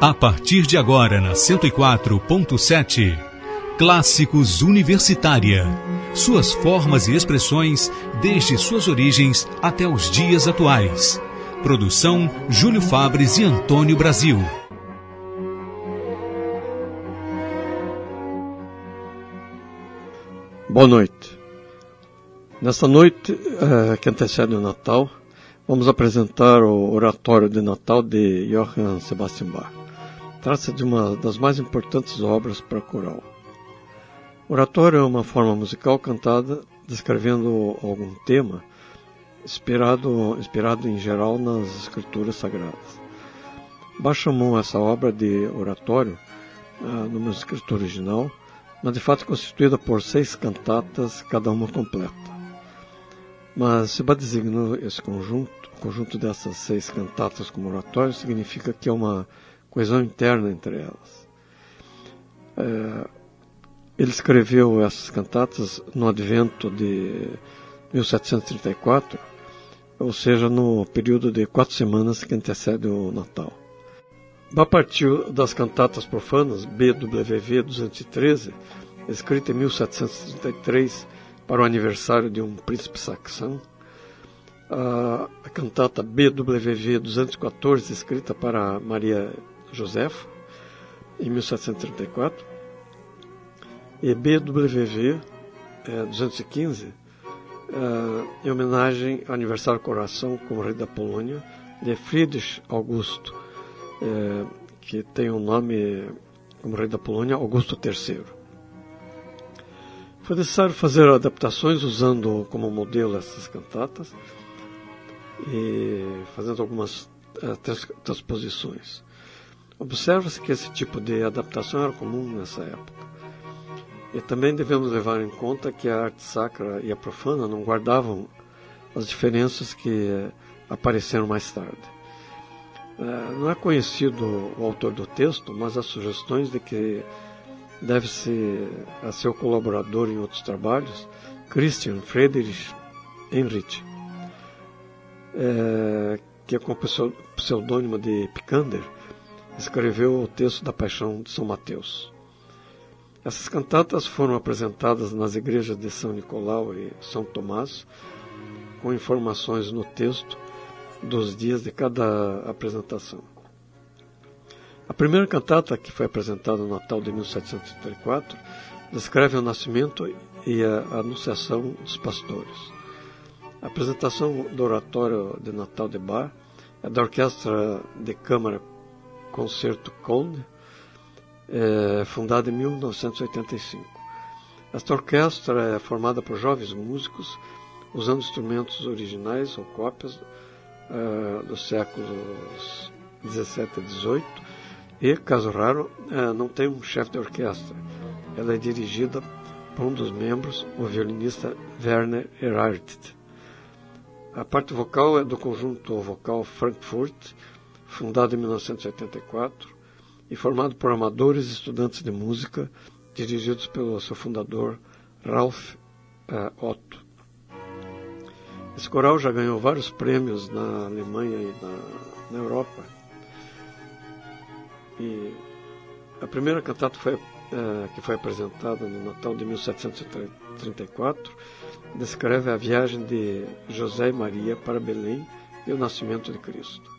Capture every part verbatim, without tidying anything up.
A partir de agora, na cento e quatro ponto sete, Clássicos Universitária. Suas formas e expressões, desde suas origens até os dias atuais. Produção Júlio Fabres e Antônio Brasil. Boa noite. Nesta noite, eh, que antecede o Natal, vamos apresentar o Oratório de Natal de Johann Sebastian Bach. Trata-se de uma das mais importantes obras para coral. O oratório é uma forma musical cantada descrevendo algum tema, inspirado, inspirado em geral nas escrituras sagradas. Bach chamou essa obra de oratório ah, no manuscrito original, mas de fato é constituída por seis cantatas, cada uma completa. Mas se Bach designou esse conjunto, o conjunto dessas seis cantatas como oratório, significa que é uma coesão interna entre elas. É, ele escreveu essas cantatas no advento de mil setecentos e trinta e quatro, ou seja, no período de quatro semanas que antecede o Natal. Bach partiu das cantatas profanas B W V duzentos e treze, escrita em mil setecentos e trinta e três para o aniversário de um príncipe saxão, a, a cantata B W V duzentos e quatorze, escrita para Maria Josefa, em mil setecentos e trinta e quatro, e B W V é, duzentos e quinze, é, em homenagem ao aniversário do coração como rei da Polônia, de Friedrich Augusto, é, que tem o nome como rei da Polônia, Augusto terceiro. Foi necessário fazer adaptações usando como modelo essas cantatas e fazendo algumas uh, trans- transposições. Observa-se que esse tipo de adaptação era comum nessa época. E também devemos levar em conta que a arte sacra e a profana não guardavam as diferenças que uh, apareceram mais tarde. Uh, não é conhecido o autor do texto, mas há sugestões de que deve-se a seu colaborador em outros trabalhos, Christian Friedrich Henrich, é, que com o pseudônimo de Picander escreveu o texto da Paixão de São Mateus. Essas cantatas foram apresentadas nas igrejas de São Nicolau e São Tomás, com informações no texto dos dias de cada apresentação. A primeira cantata, que foi apresentada no Natal de mil setecentos e trinta e quatro, descreve o nascimento e a anunciação dos pastores. A apresentação do oratório de Natal de Bach é da Orquestra de Câmara Concerto Köln, é, fundada em mil novecentos e oitenta e cinco. Esta orquestra é formada por jovens músicos, usando instrumentos originais ou cópias é, dos séculos dezessete e dezoito, e, caso raro, não tem um chefe de orquestra. Ela é dirigida por um dos membros, o violinista Werner Erhardt. A parte vocal é do conjunto vocal Frankfurt, fundado em mil novecentos e oitenta e quatro, e formado por amadores e estudantes de música, dirigidos pelo seu fundador, Ralph uh, Otto. Esse coral já ganhou vários prêmios na Alemanha e na, na Europa. E a primeira cantata foi, uh, que foi apresentada no Natal de mil setecentos e trinta e quatro descreve a viagem de José e Maria para Belém e o nascimento de Cristo.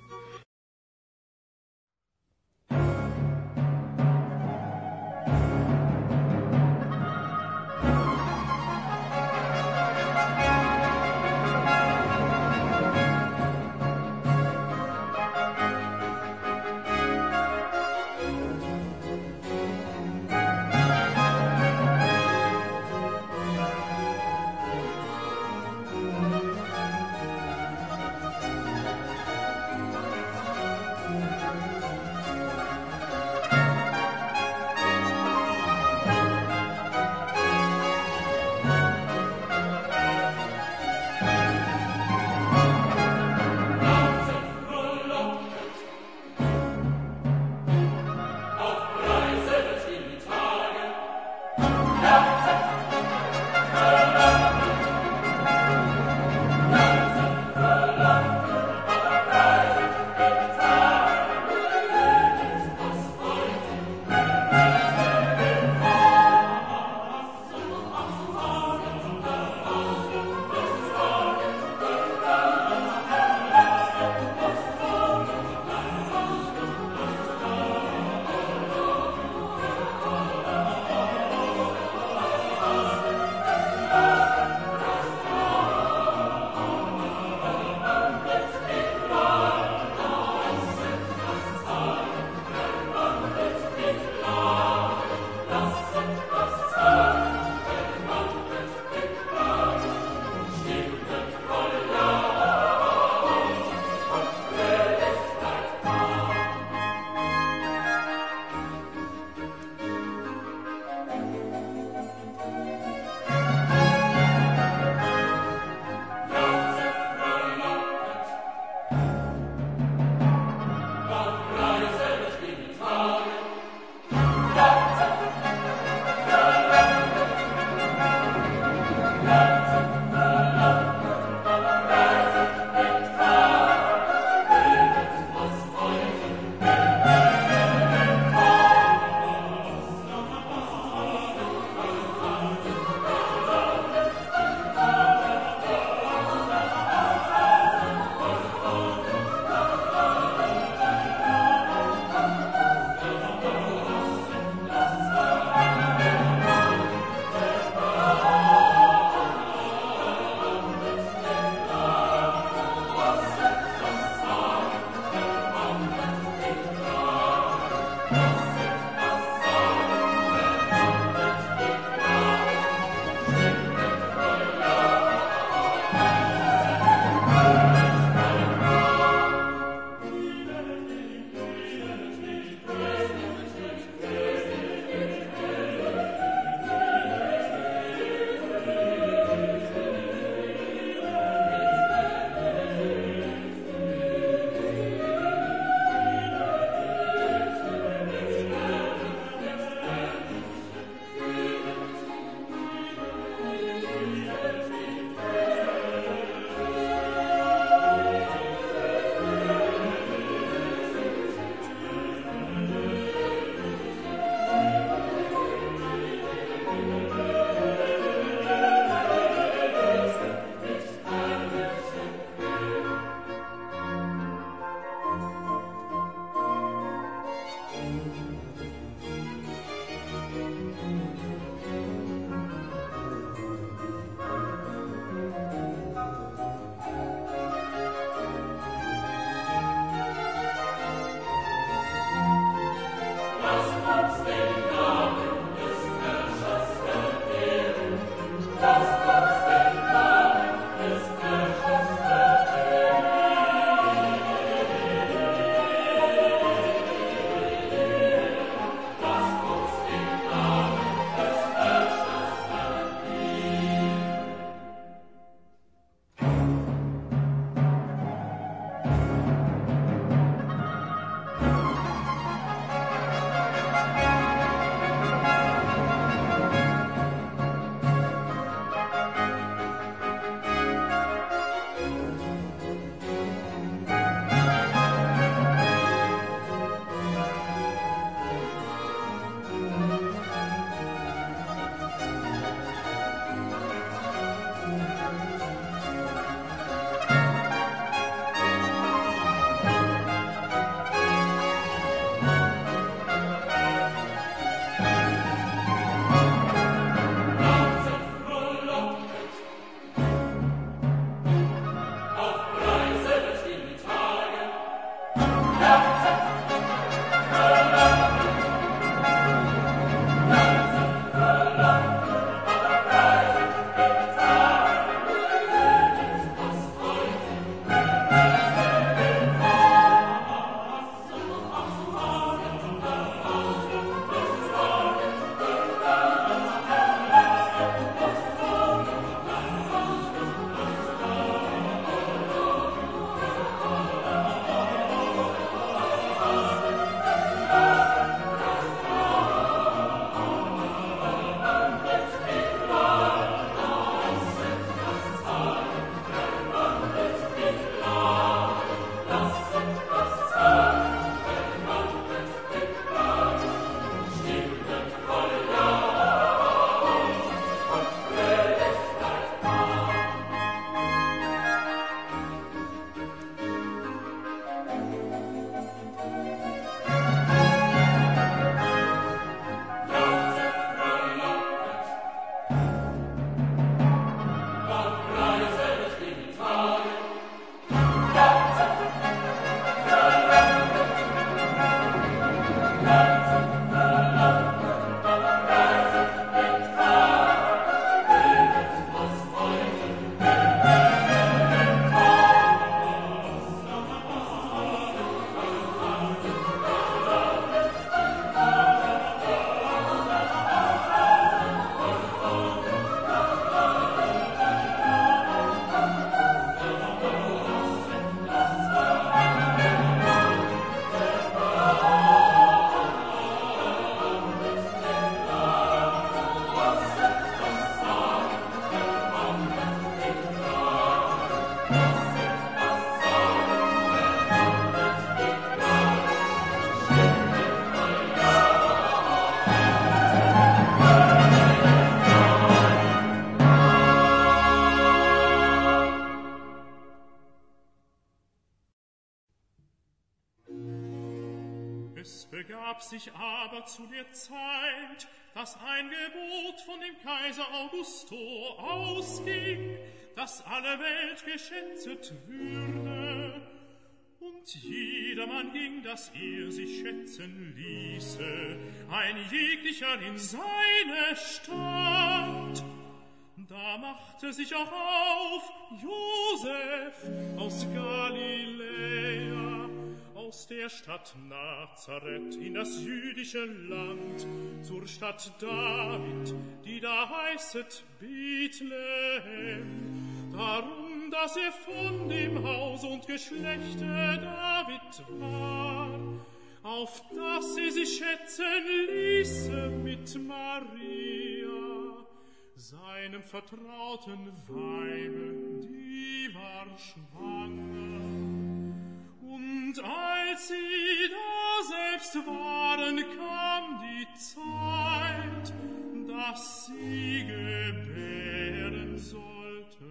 begab sich aber zu der Zeit, dass ein Gebot von dem Kaiser Augusto ausging, dass alle Welt geschätzet würde. Und jedermann ging, dass er sich schätzen ließe, ein jeglicher in seine Stadt. Da machte sich auch auf Josef aus Galiläa, aus der Stadt Nazareth in das jüdische Land, zur Stadt David, die da heißet Bethlehem, darum, dass er von dem Haus und Geschlechte David war, auf dass er sich schätzen ließe mit Maria, seinem vertrauten Weibe, die war schwanger. Und als sie da selbst waren, kam die Zeit, dass sie gebären sollte.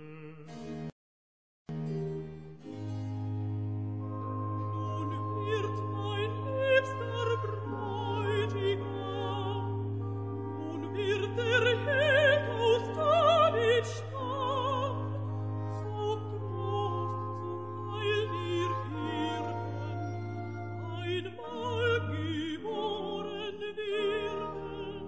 Nun wird mein liebster Bräutigam, nun wird der Held aus Davids Stamm, zum Trost, zum Heil dir Erden, einmal geboren werden.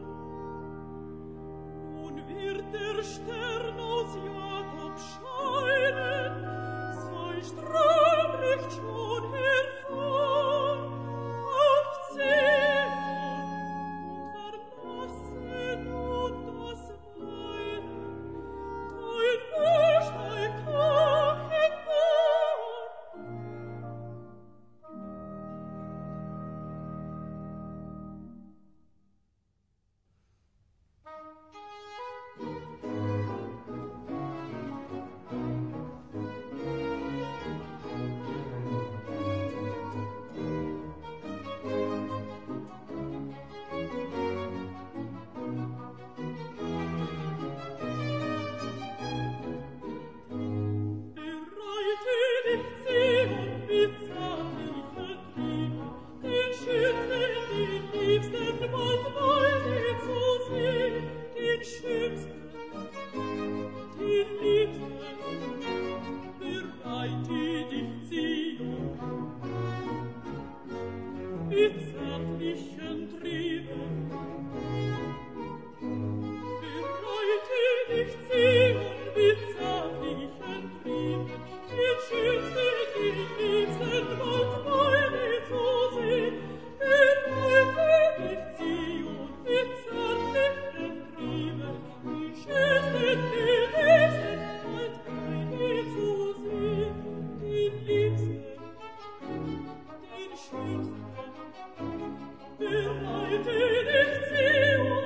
Nun wird der Stern aus Jakob scheinen, sein Strahl bricht schon hervor, auf Zion und verlasse nun das Weilen, dein Buch steigt hoch empor. Bereite dich, Zion, mit zärtlichen Trieben, den Schönsten, den Liebsten, bald bei dir zu sehen, den Schönsten, den Liebsten. Bereite dich, Zion, mit zärtlichen Trieben. Bereite dich, Zion, mit zärtlichen Trieben, den Schönsten, den Liebsten, bald bei dir zu sehen. Bereite dich, Zion, mit zärtlichen Trieben, den Schönsten, den Liebsten, bald bei dir zu sehen. Den Liebsten, den Schönsten. Bereite dich, Zion,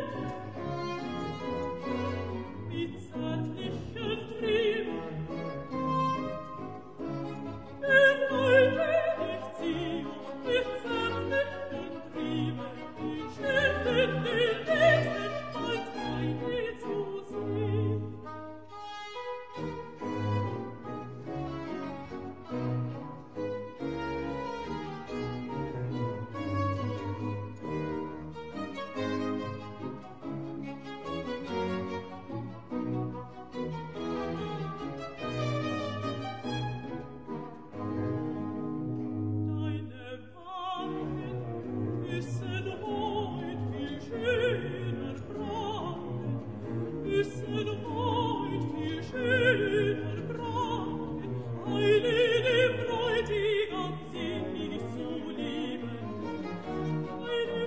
mit zärtlichen Trieben. Bereite dich, Zion, mit zärtlichen Trieben, den Schönsten, den Liebsten, bald bei dir zu sehen. Deine Wangen küssen heut viel schöner Braten, küssen heut viel schöner Braten, heile dem Bräutigam sinnig zu lieben. Heile,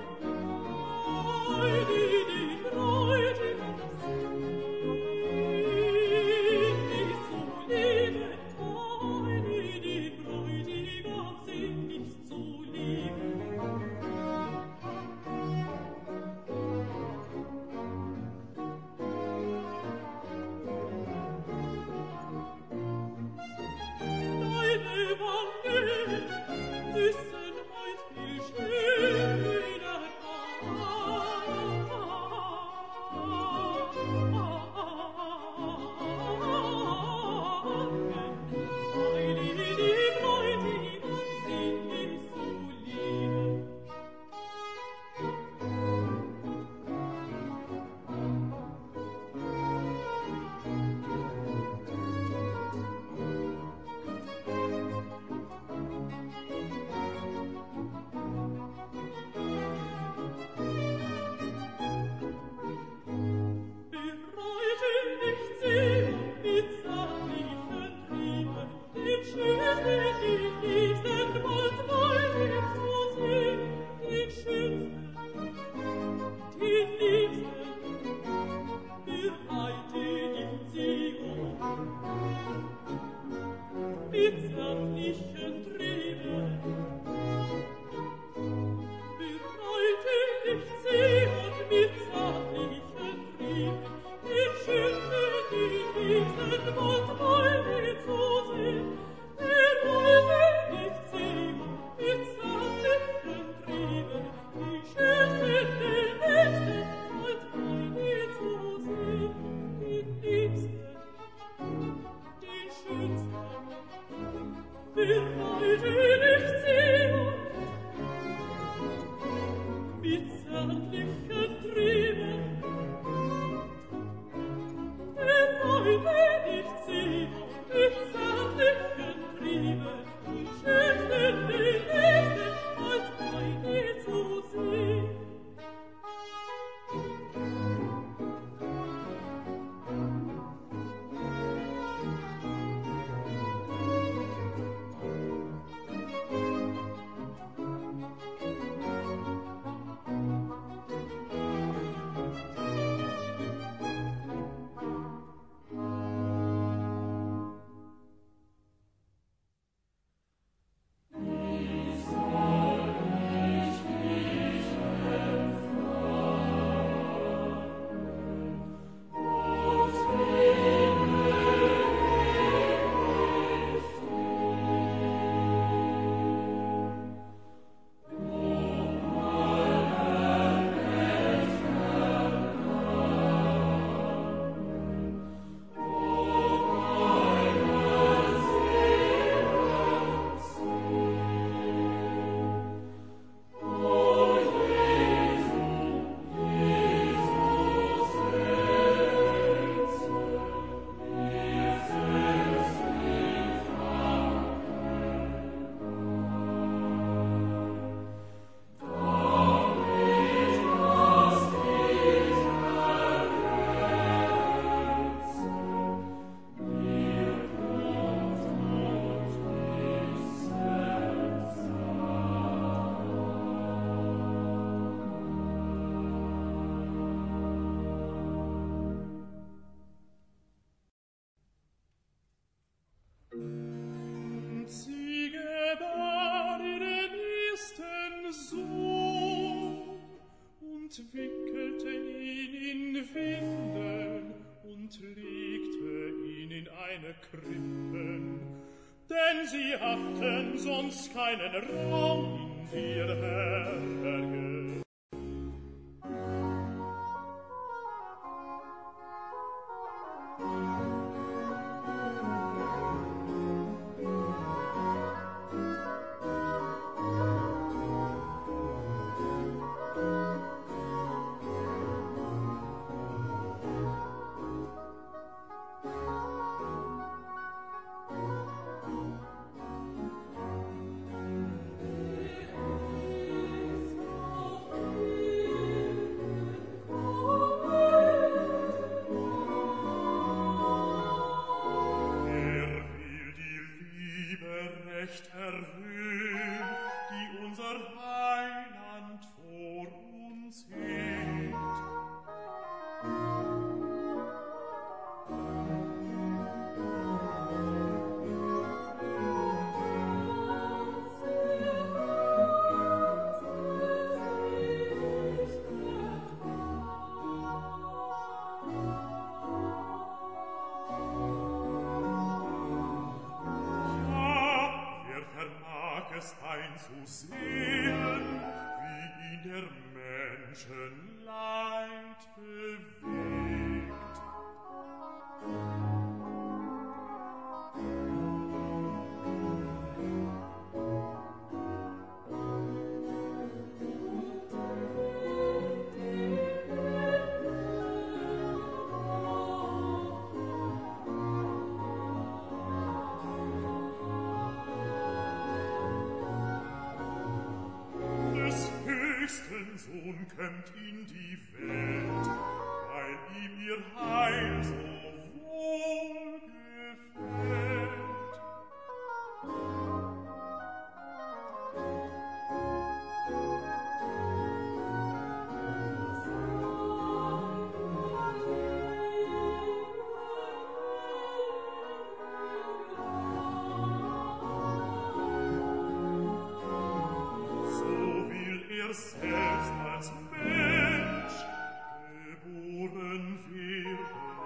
heile dem Bräutigam sinnig zu lieben, heile dem Bräutigam sinnig zu lieben. Deine Wangen küssen heut viel schöner Wangen, wickelte ihn in Windeln und legte ihn in eine Krippe, denn sie hatten sonst keinen Raum in der Herberge. Einzusehen, wie ihn der Menschen Leid bewegt. Sohn kömmt in die Welt, weil ihm ihr Heil so wohl gefällt. er selbst als Mensch geboren wird.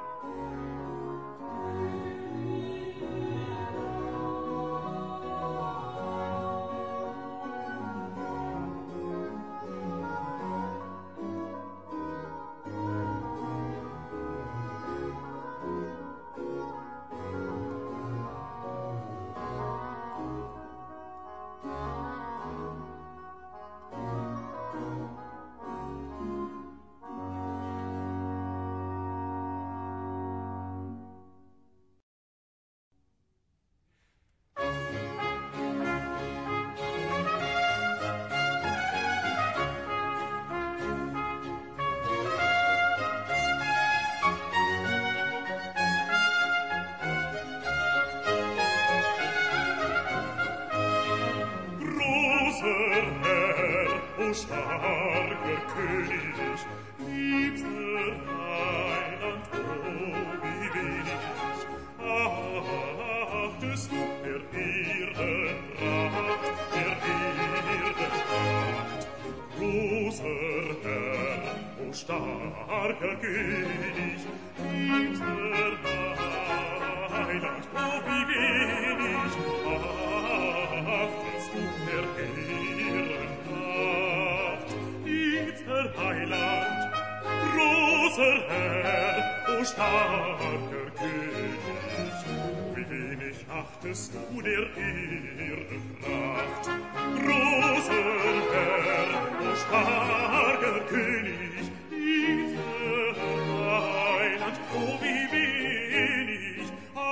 Starker König, liebster Heiland, oh, wie wenig achtest du der Ehrenpracht, der Ehrenpracht. Großer Herr, oh starker König, liebster Heiland, oh, wie wenig achtest du der Ehrenpracht. Liebster Heiland, großer Herr, o starker König, wie wenig achtest du der Ehrenpracht. Großer Herr, o starker König, liebster Heiland, o wie wenig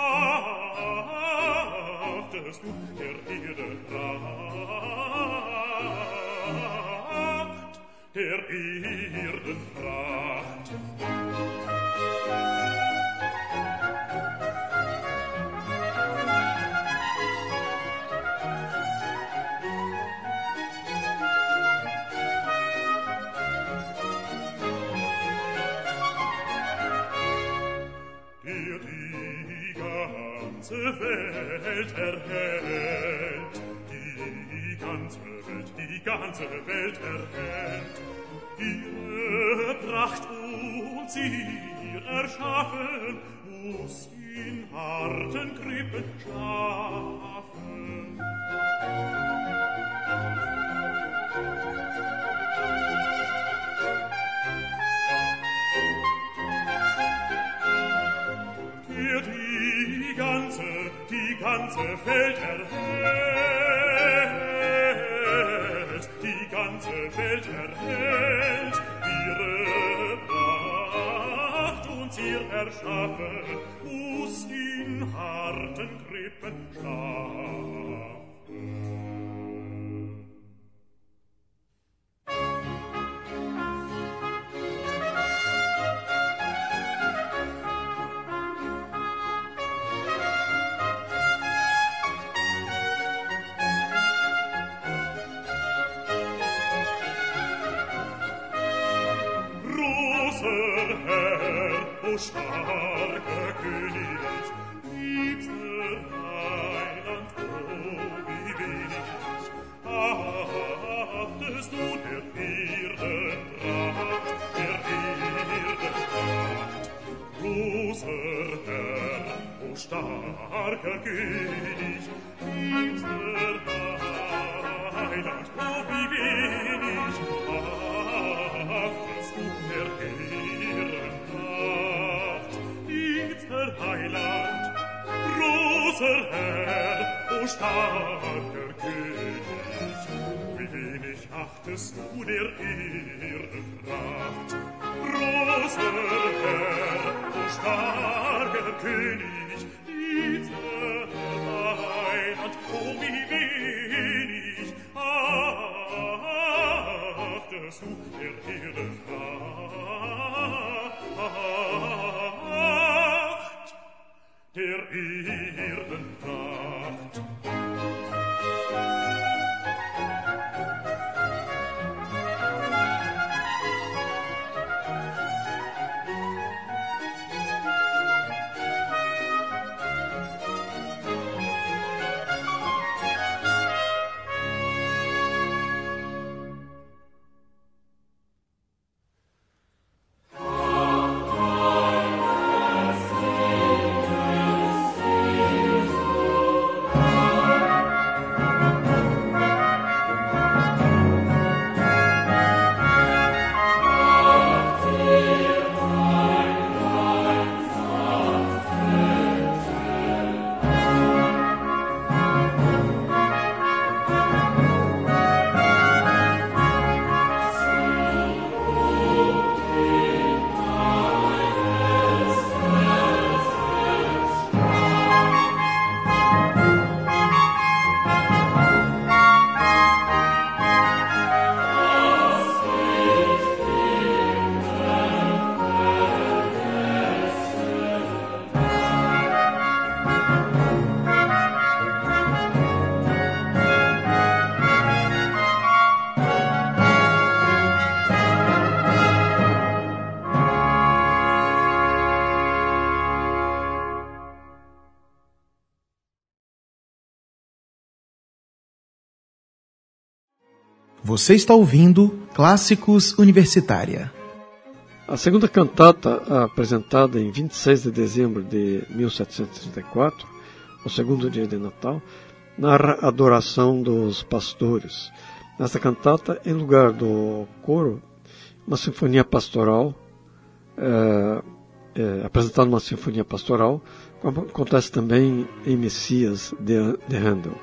achtest du der Ehrenpracht. Der Erdenpracht. Der die ganze Welt erhält, die ganze Welt, die ganze Welt erhält, ihre Pracht uns ihr erschaffen, muss in harten Krippen schlafen. Der die ganze, die ganze Welt erhält, die ganze Welt erhält, ihre Pracht uns ihr erschaffen, muss in harten Krippen schlafen. O starker König, liebster Heiland, oh, wie wenig achtest du der Erdenpracht, der Erdenpracht. Großer Herr, o starker König, liebster Heiland, oh, wie wenig achtest du der Ehrenpracht. Liebster Heiland, großer Herr, o starker König, wie wenig achtest du der Ehrenpracht. Großer Herr, o starker König, liebster Heiland, oh wie wenig achtest du der Erdenpracht, der Erdenpracht. Você está ouvindo Clássicos Universitária. A segunda cantata, apresentada em vinte e seis de dezembro de mil setecentos e trinta e quatro, o segundo dia de Natal, narra a adoração dos pastores. Nesta cantata, em lugar do coro, uma sinfonia pastoral, é, é, apresentada uma sinfonia pastoral, como acontece também em Messias de, de Handel.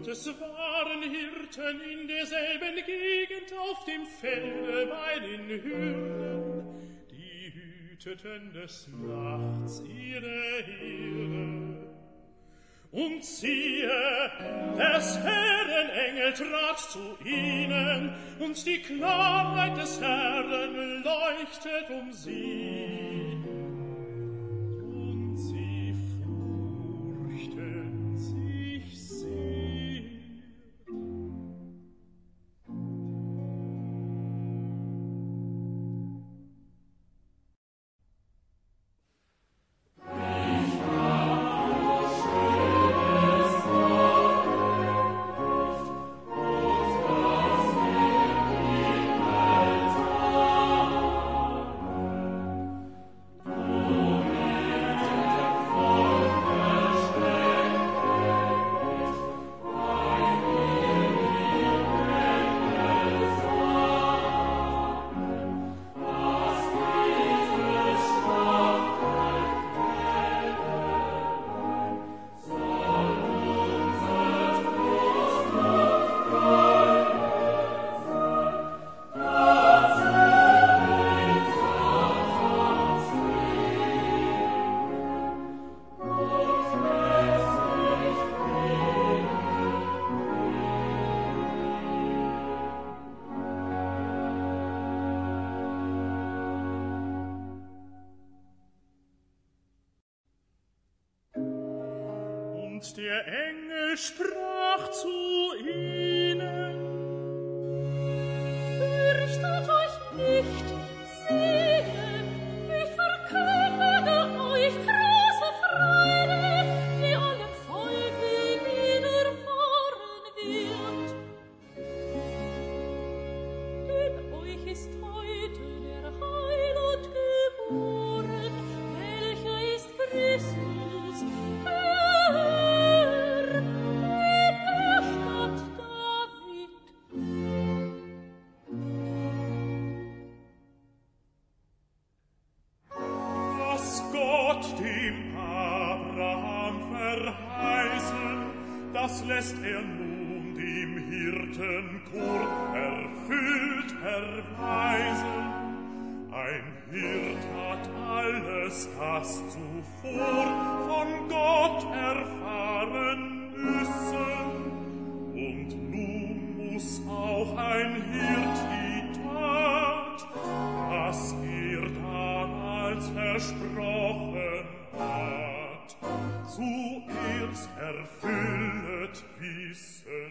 Und es waren Hirten in derselben Gegend auf dem Felde bei den Hürden, die hüteten des Nachts ihre Herde. Und siehe, des Herrn Engel trat zu ihnen, und die Klarheit des Herrn leuchtet um sie. Und sie furchten sich sehr. Und der Engel sprach zu ihnen: Fürchtet euch nicht, siehe, ich verkündige euch große Freude, die allem Volke widerfahren wird. Denn euch ist heute der Heiland geboren, welcher ist Christus, das lässt er nun dem Hirtenchor erfüllt erweisen. Ein Hirt hat alles, das zuvor von Gott erfahren müssen. Und nun muss auch ein Hirt die Tat, was er damals versprochen hat, zuerst erfüllet wissen.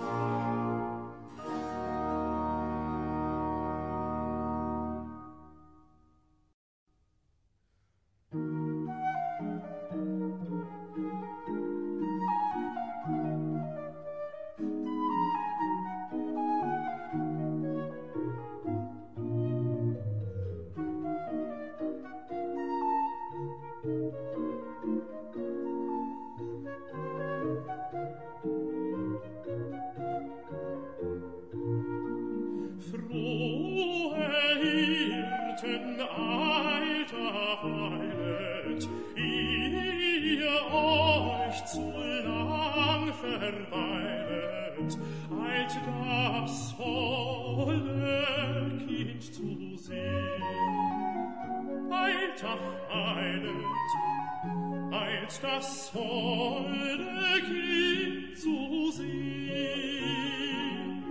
Verweilet, eilt das holde Kind zu sehen. Eilt, ach, eilet, eilt das holde Kind zu sehen.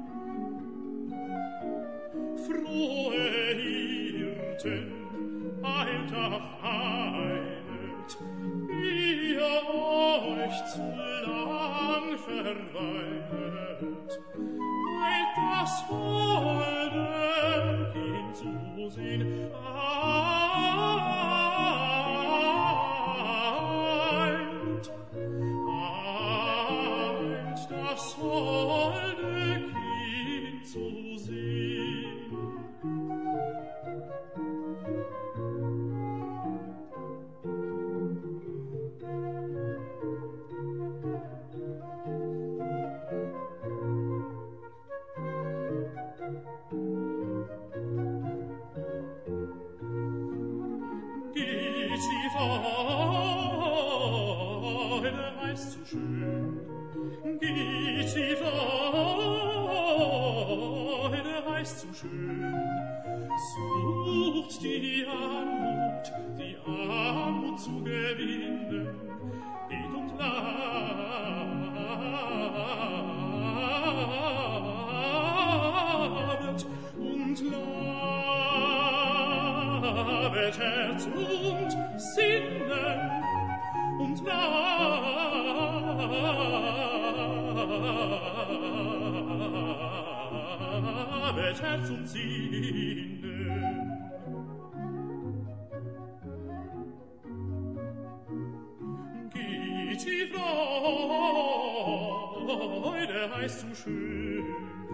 Frohe Hirten, eilt, ach, eilet, ihr euch zu lang verweilet, eilt das holde Kind zu sehen. Eilt, eilt das holde Kind zu sehen. Die Freude weiß zu schön, geht die Freude heißt so schön, sucht die Anmut, die Anmut zu gewinnen, geht und labet und labet Herz und Sinnen und labet Herz und Sinnen. Geht die Freude heißt so schön,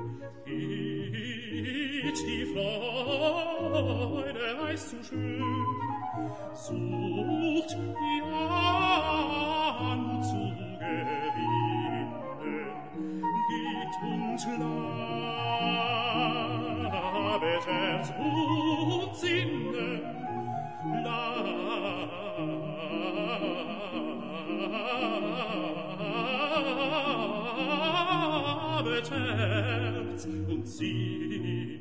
geht die Freude heißt so schön, sucht die Anmut zu gewinnen, geht und labet Herz und Sinnen, labet Herz und Sinnen.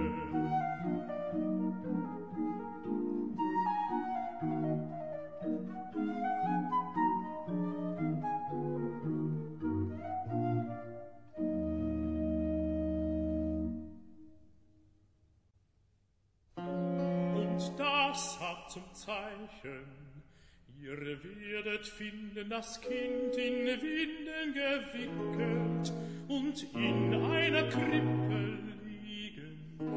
Und das hat zum Zeichen, ihr werdet finden das Kind in Windeln gewickelt und in einer Krippe liegen.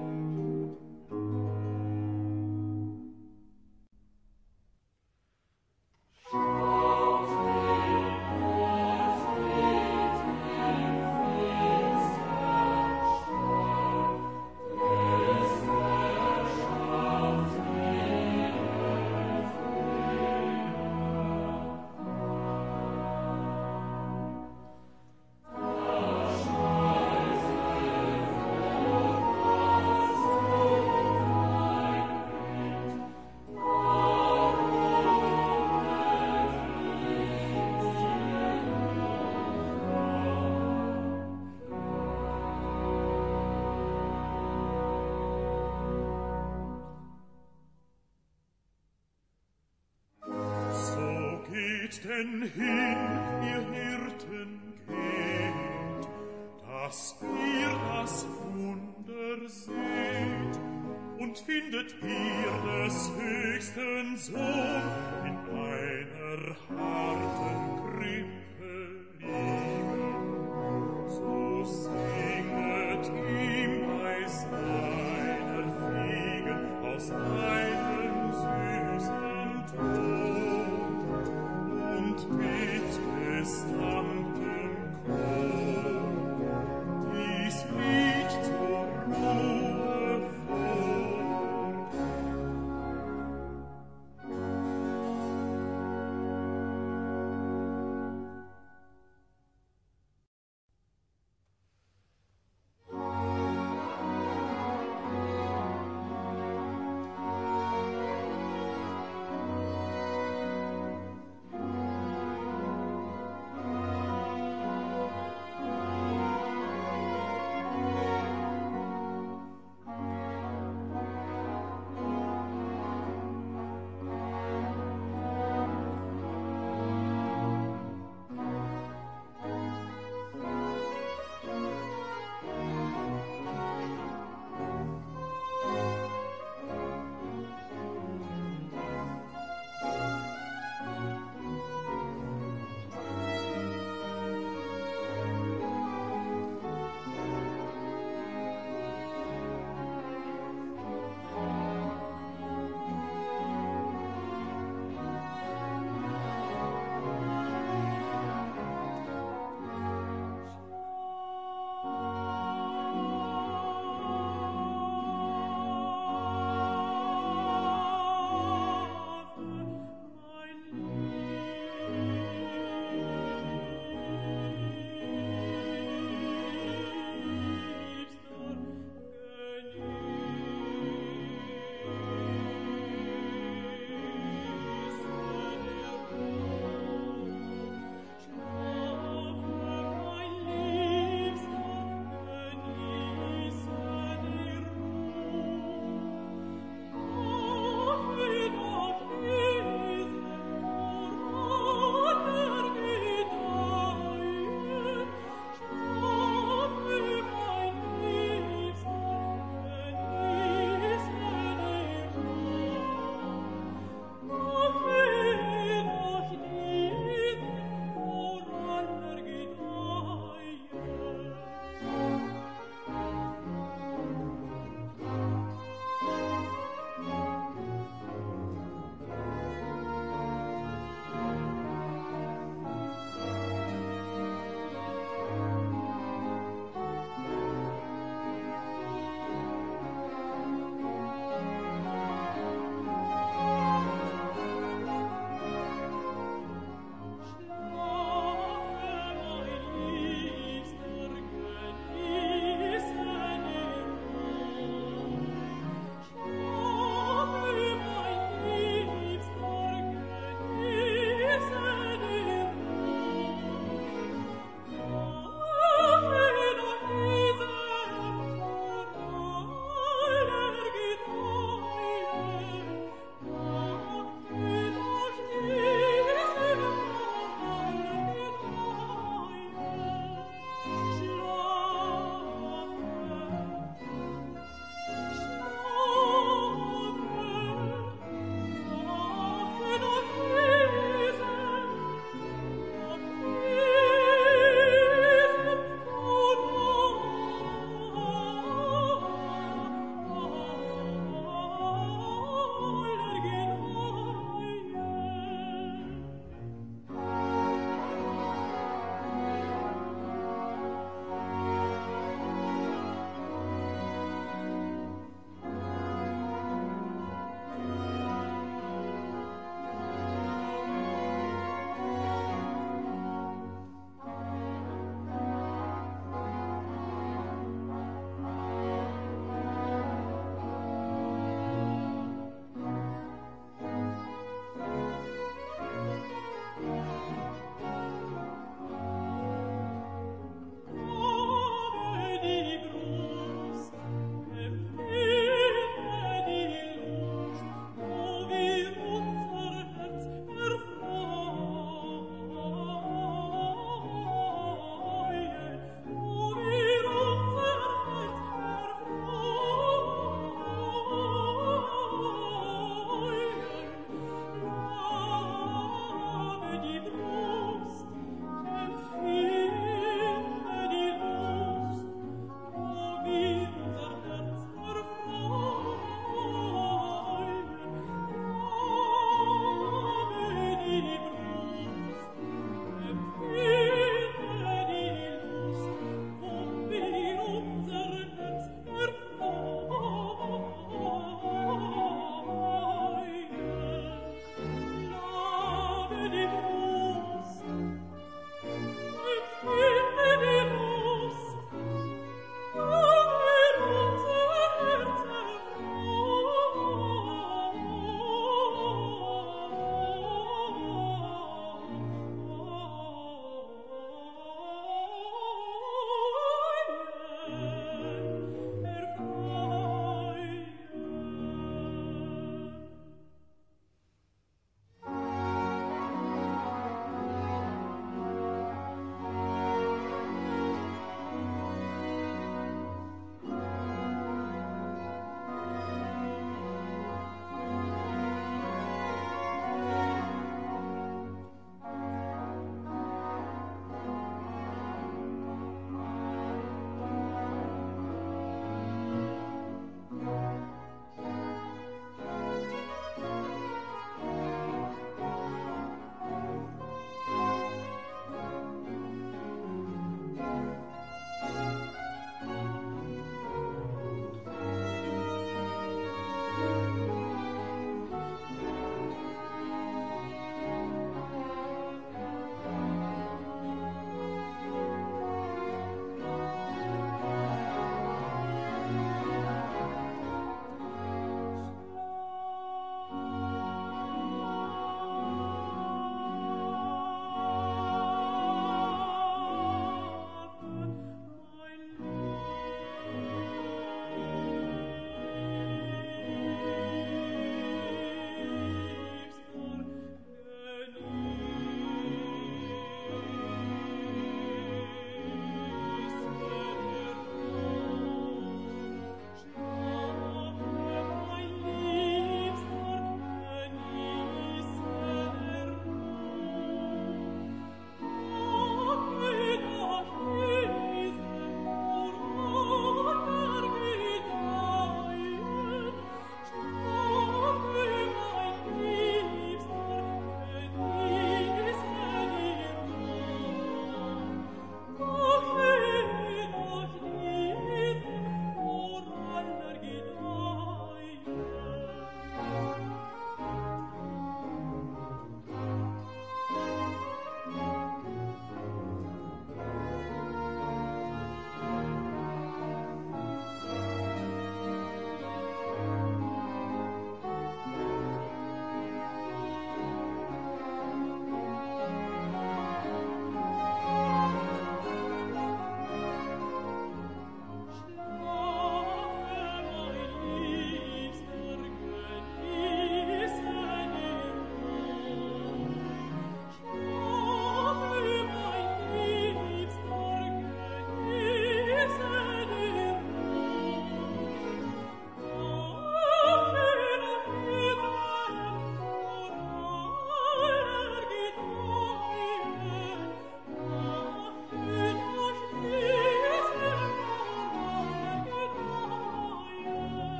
Denn hin, ihr Hirten, geht, dass ihr das Wunder seht, und findet ihr des höchsten Sohn in einer harten Krippe liegen. So singet ihm bei seiner Fliegen aus einem süßen Ton und mit gestammtem Chor dies Lied zur Ruhe vor.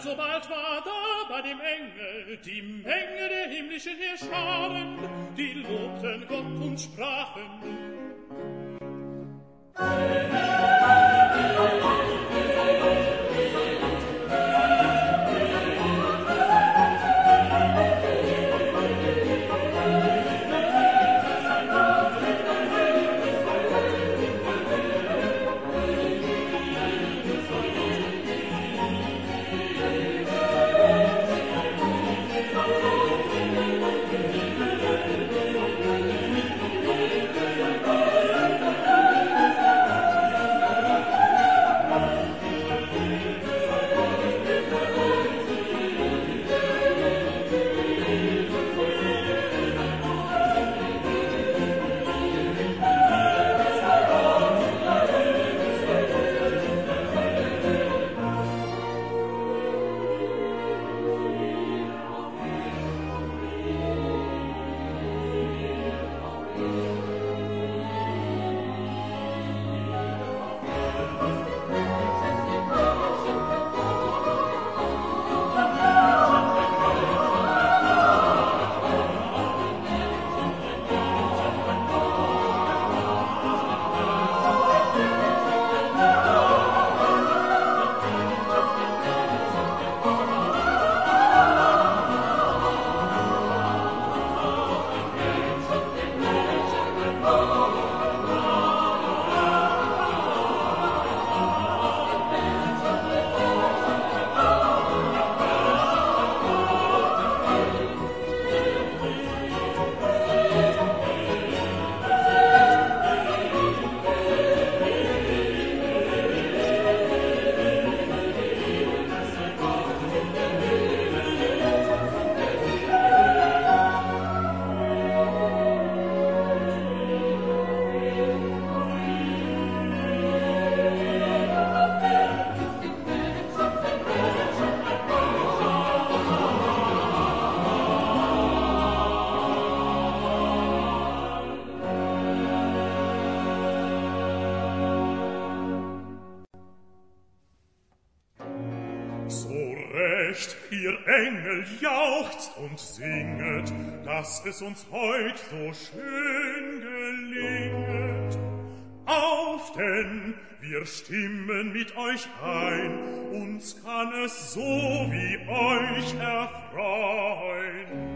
alsobald war da bei dem Engel die Menge der himmlischen Heerscharen, die lobten Gott und sprachen: Ihr Engel jauchzt und singet, dass es uns heut so schön gelinget. Auf denn, wir stimmen mit euch ein, uns kann es so wie euch erfreuen.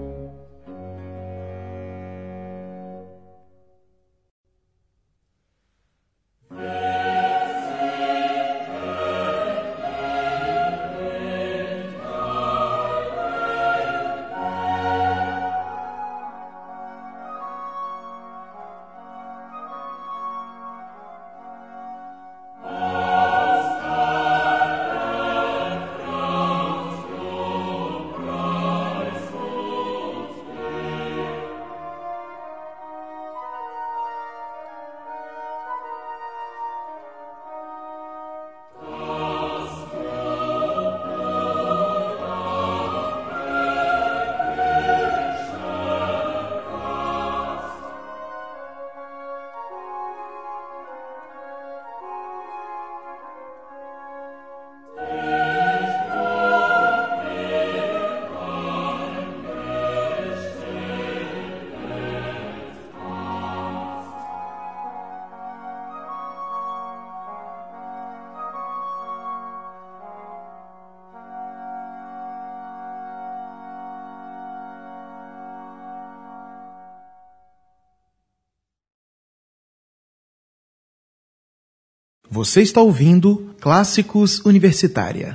Você está ouvindo Clássicos Universitária.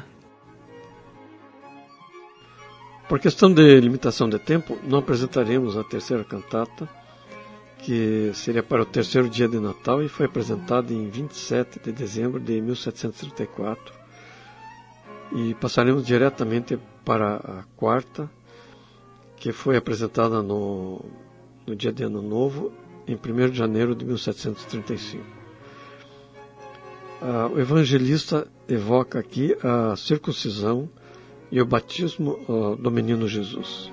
Por questão de limitação de tempo, não apresentaremos a terceira cantata, que seria para o terceiro dia de Natal e foi apresentada em vinte e sete de dezembro de mil setecentos e trinta e quatro. E passaremos diretamente para a quarta, que foi apresentada no, no dia de Ano Novo, em primeiro de janeiro de mil setecentos e trinta e cinco. Uh, o evangelista evoca aqui a circuncisão e o batismo uh, do menino Jesus.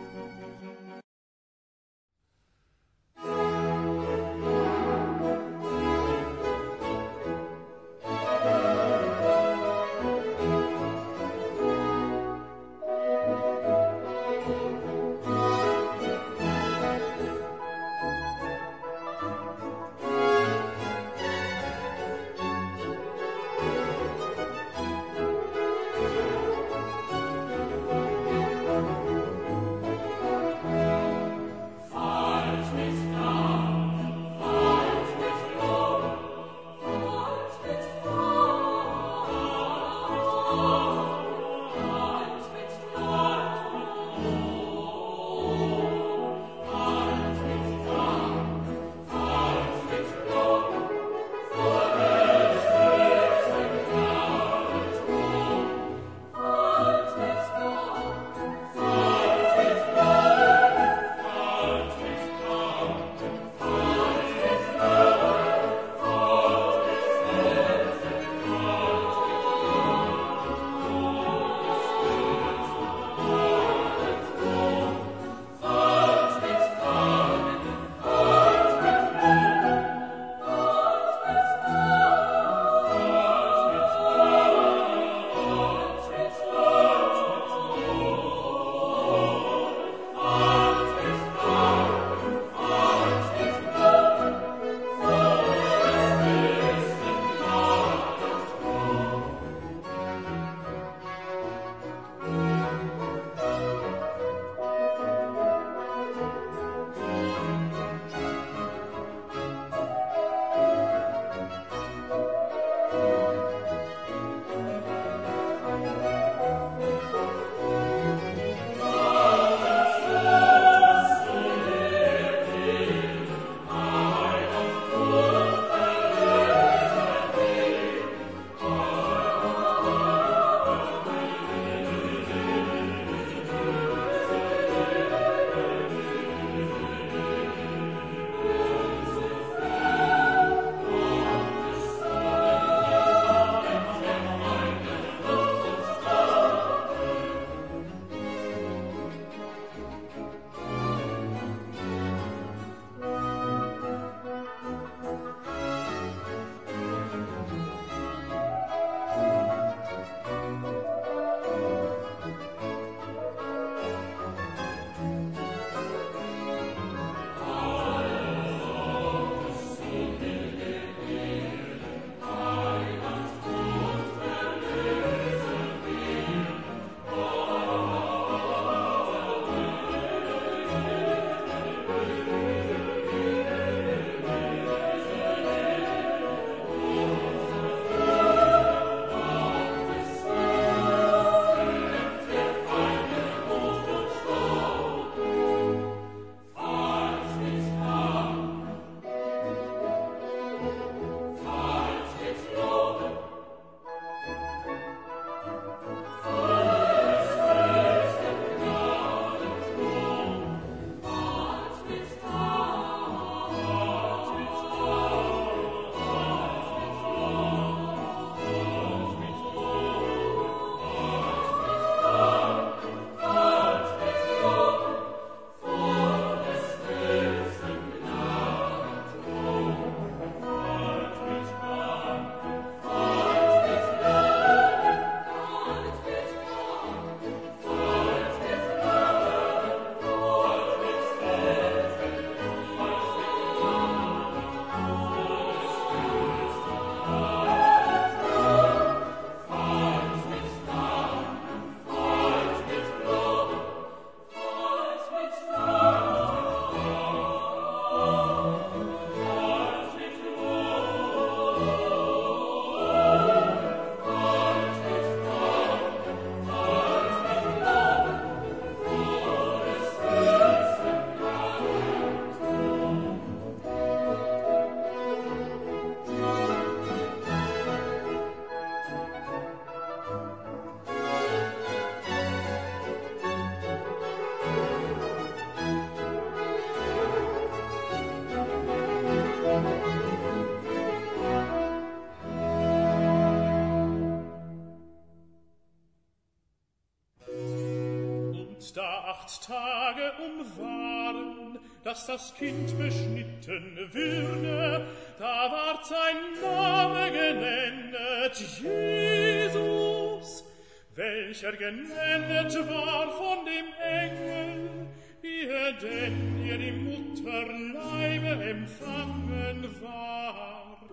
acht Tage umwaren, dass das Kind beschnitten würde, da ward sein Name genennet Jesus, welcher genennet war von dem Engel, wie er denn ihr im Mutterleibe empfangen ward.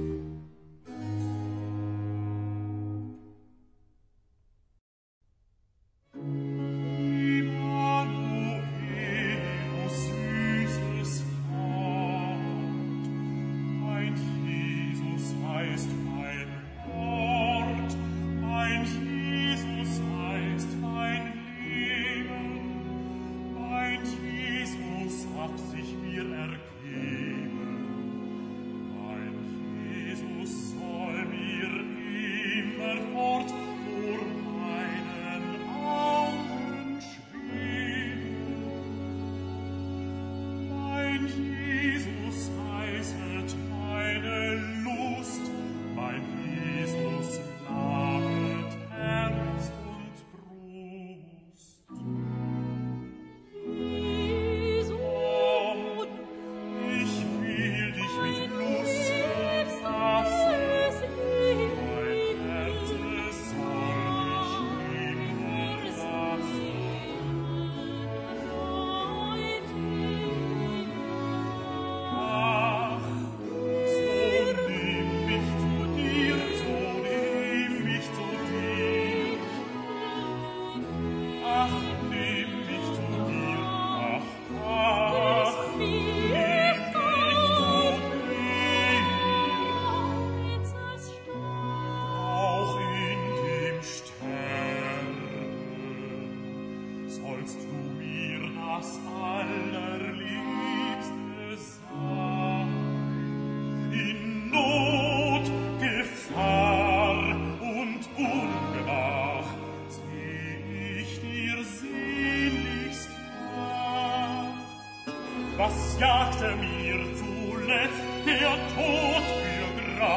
Was jagte mir zuletzt der Tod für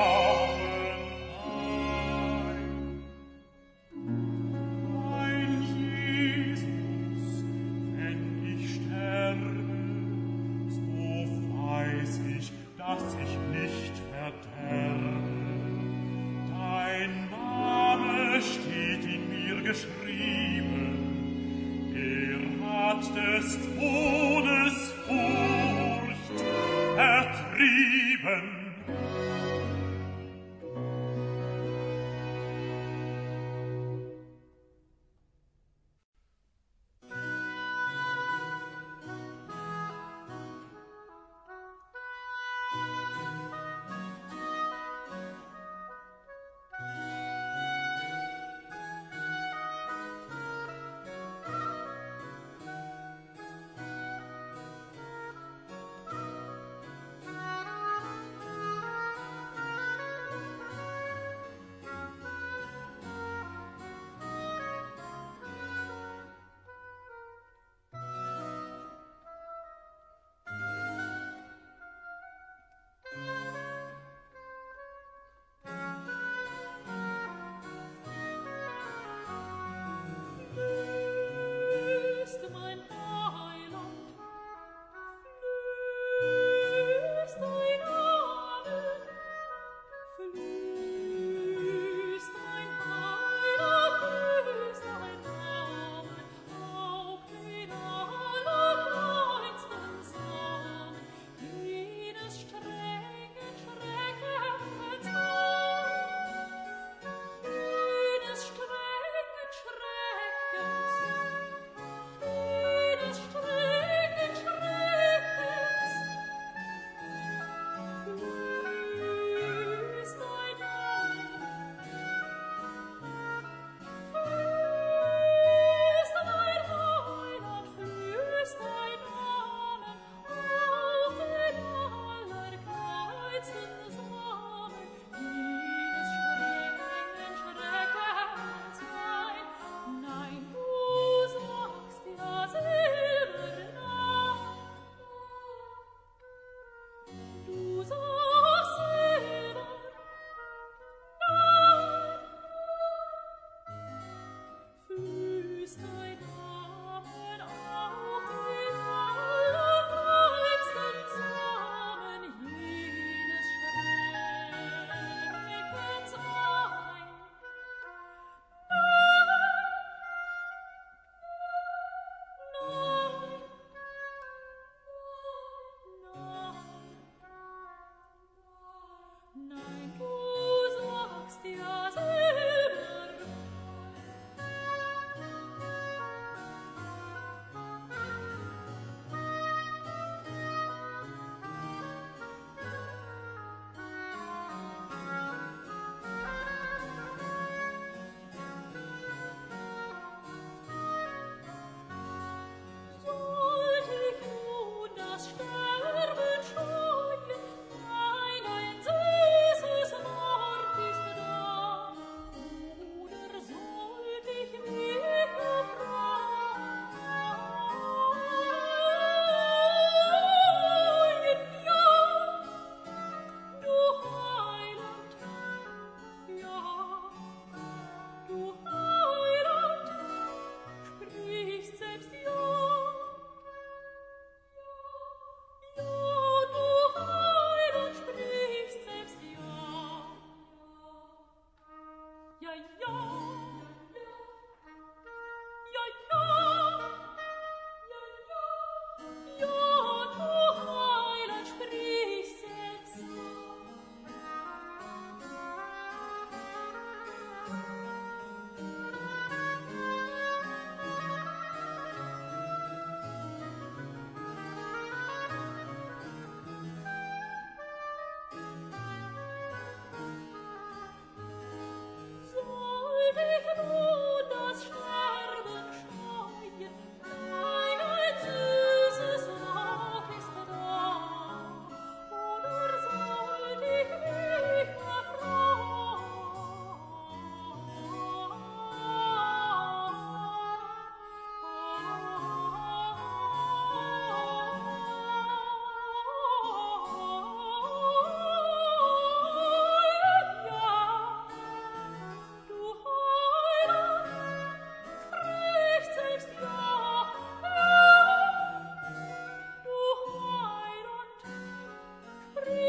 Graben ein? Mein Jesus, wenn ich sterbe, so weiß ich, dass ich nicht verderbe. Dein Name steht in mir geschrieben, er hat des Todes Furcht ertrieben.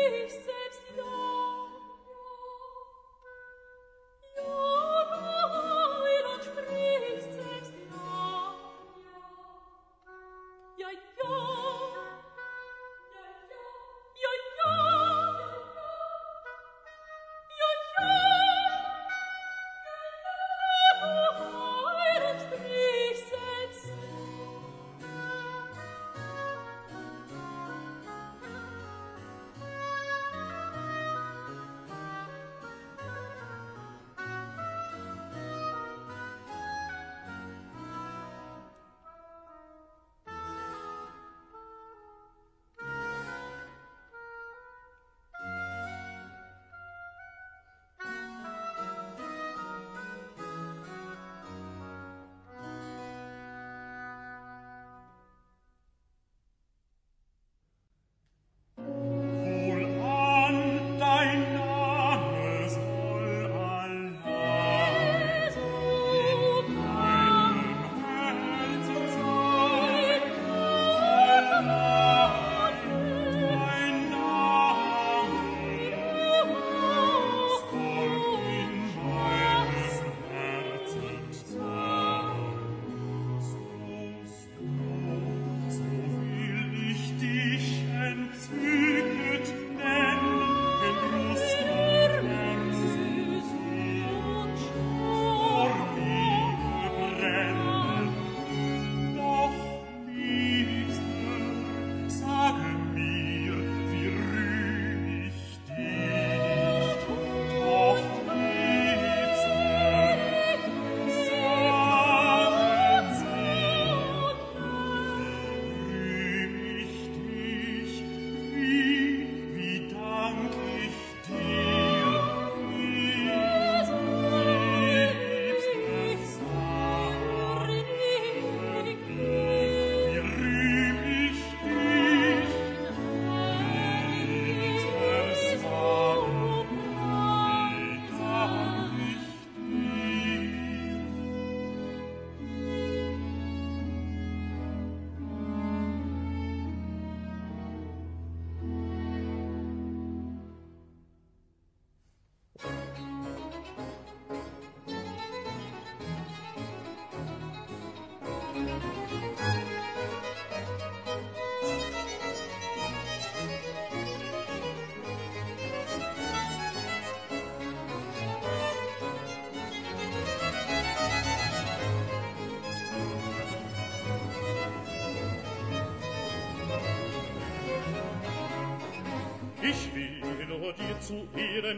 Ich will nur dir zu Ehren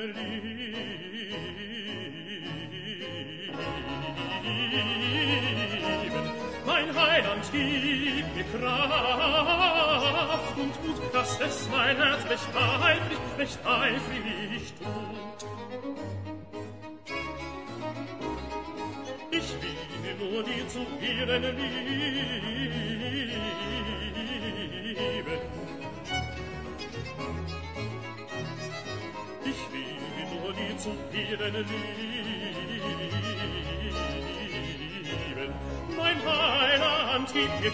lieben. Mein Heiland, gib mir Kraft und Mut, dass es mein Herz recht eifrig, recht eifrig tut. Ich will nur dir zu Ehren lieben. Ich will nur dir zu Ehren lieben. Mein Heiland, gib mir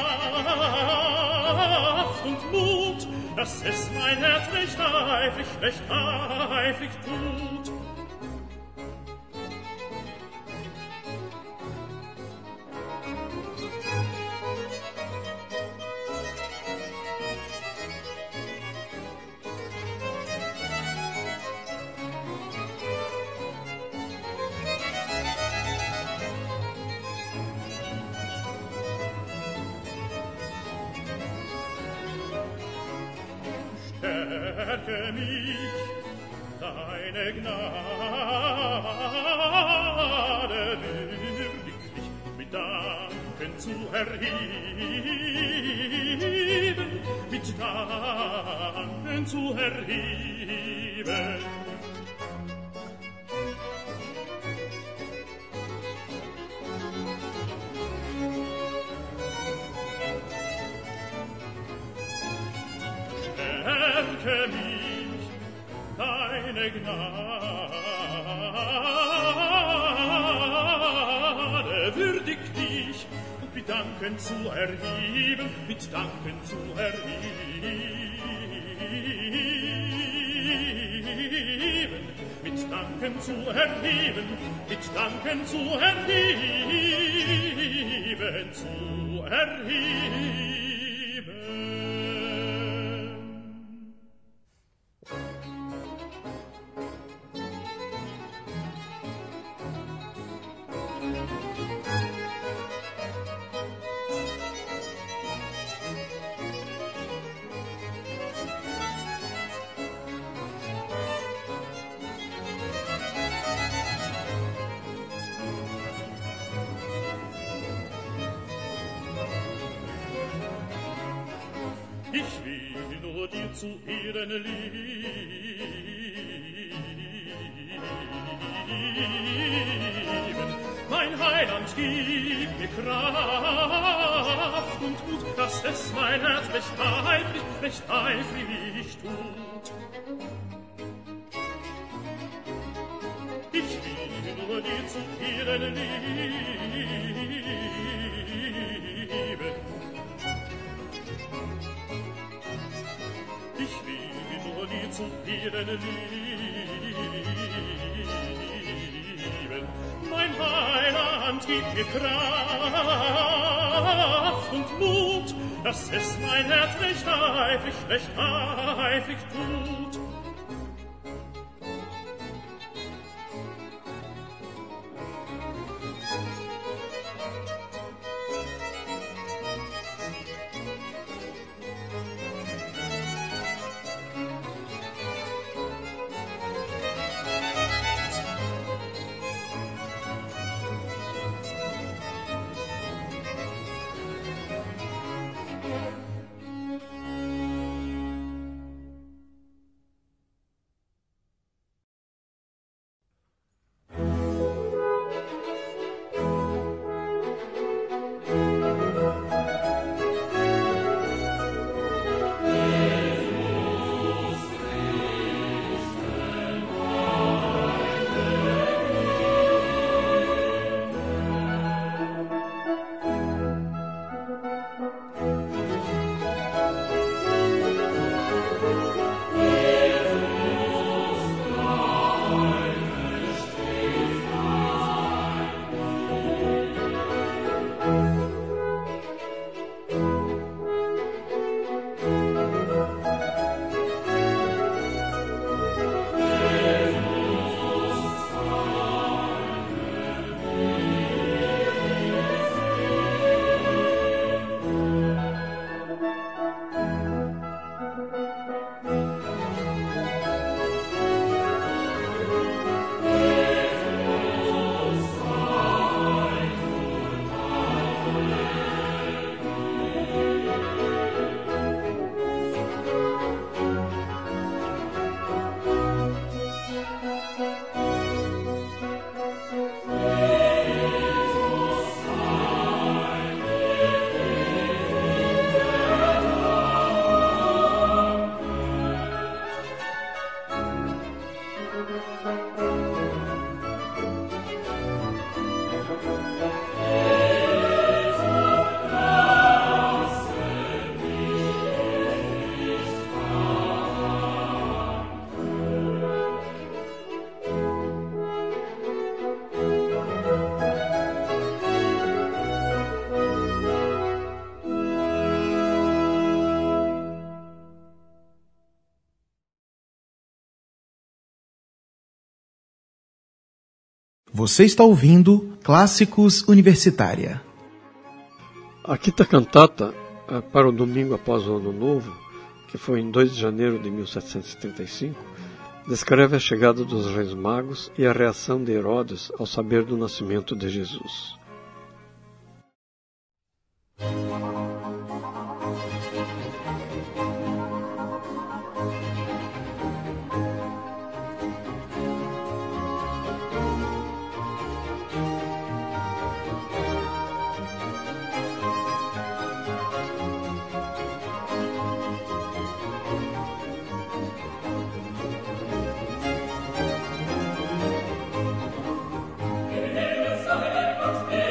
Kraft und Mut, dass es mein Herz recht eifrig, recht eifrig tut. Stärke mich, deine Gnade würdig dich mit Danken zu erheben, mit Danken zu erheben. Stärke mich, deine Gnade würdig dich und mit Danken zu erheben, mit Danken zu erheben. Danken zu erheben, mit Danken zu erheben, zu erheben. Ich will nur dir zu Ehren lieben. Mein Heiland, gib mir Kraft und Mut, dass es mein Herz recht eifrig, recht eifrig tut. Ich will nur dir zu Ehren lieben. Ich will nur dir zu Ehren lieben. Mein Heiland, gib mir Kraft und Mut, dass es mein Herz recht eifrig, recht eifrig tut. Você está ouvindo Clássicos Universitária. A quinta cantata, para o domingo após o Ano Novo, que foi em dois de janeiro de mil setecentos e trinta e cinco, descreve a chegada dos Reis Magos e a reação de Herodes ao saber do nascimento de Jesus. Sei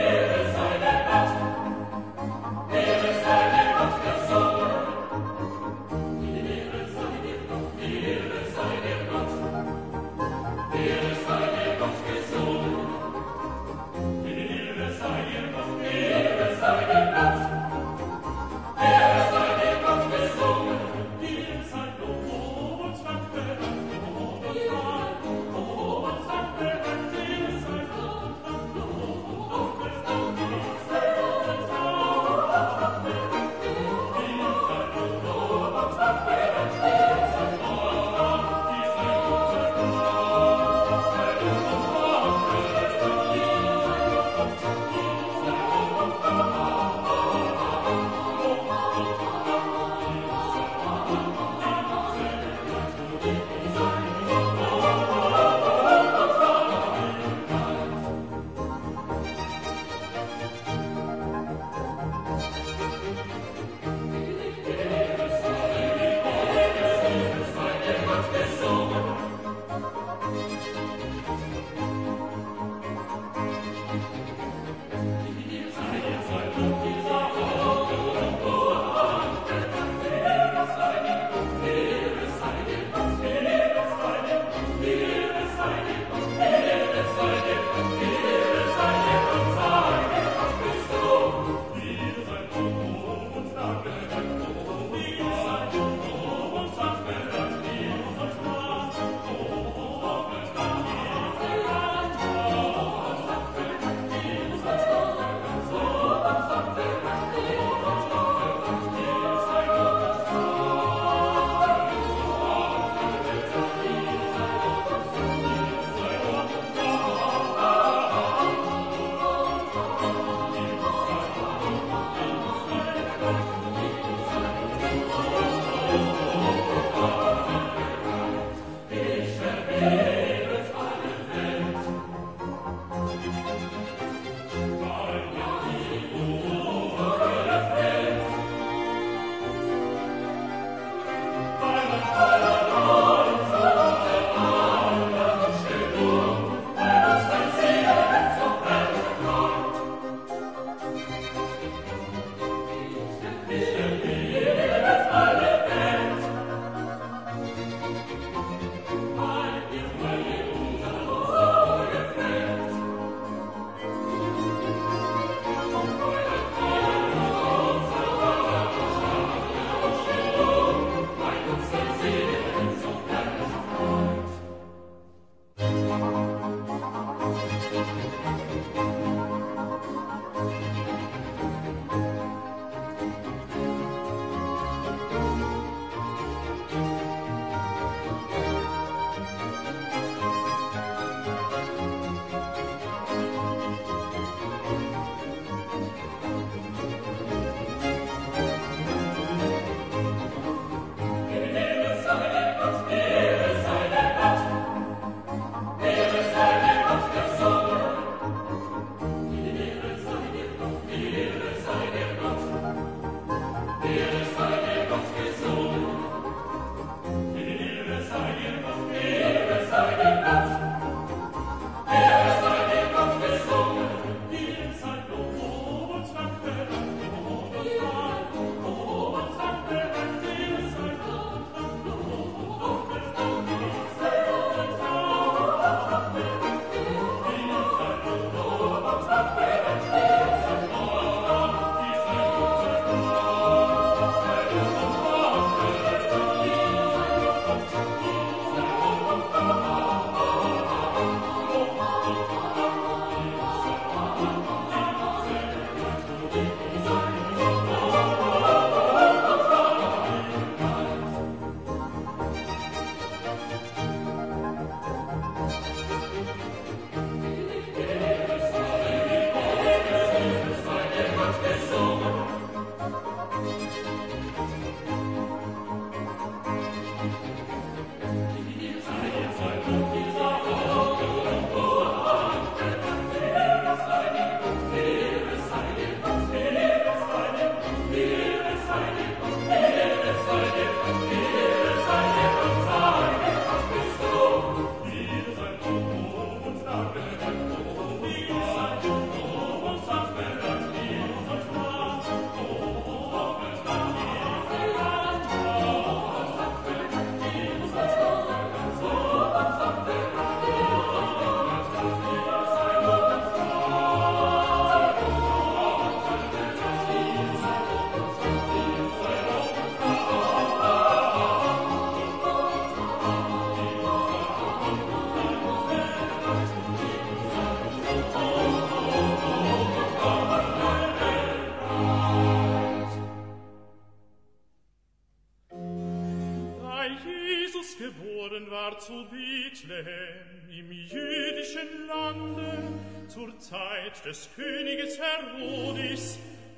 Zu Bethlehem im jüdischen Lande zur Zeit des Königes Herodes,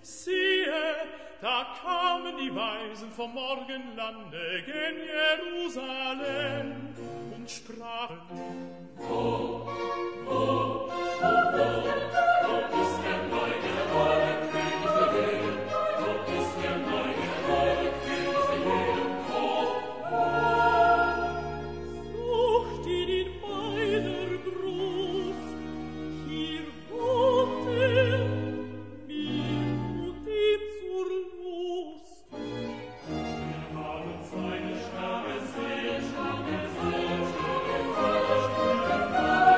siehe, da kamen die Weisen vom Morgenlande gen Jerusalem und sprachen: Wo, wo, wo, wo, wo ist der neugeborene König der Heere? Wo ist der neugeborene König der Heere? Wo, wo? Thank you.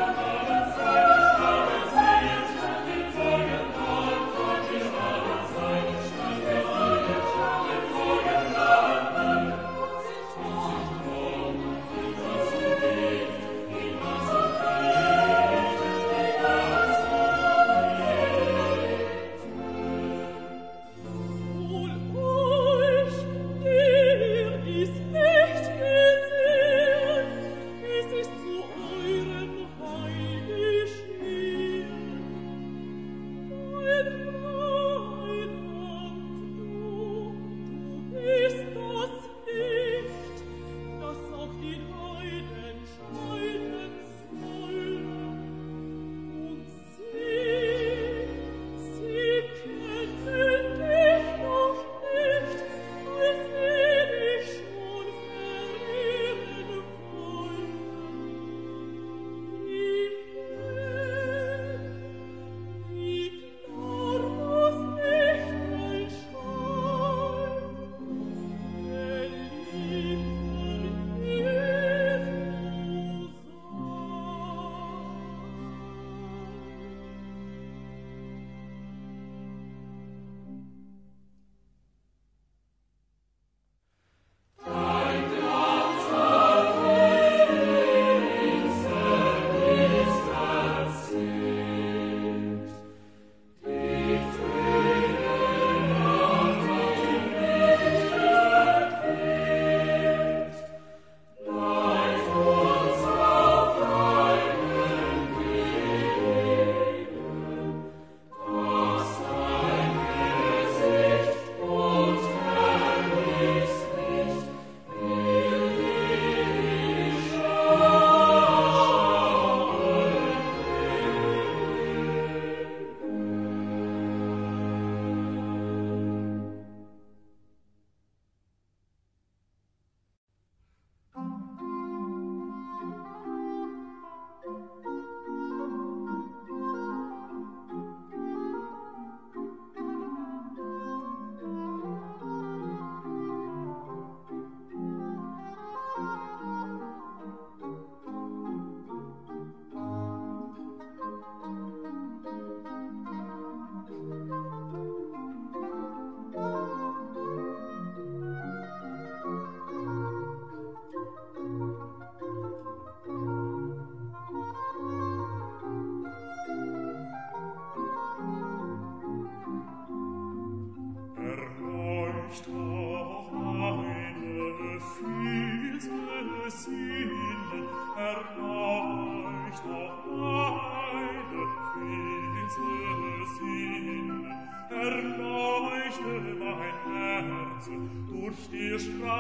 Sinnen erreicht auch meine finstere Sinnen, erleuchte mein Herz durch die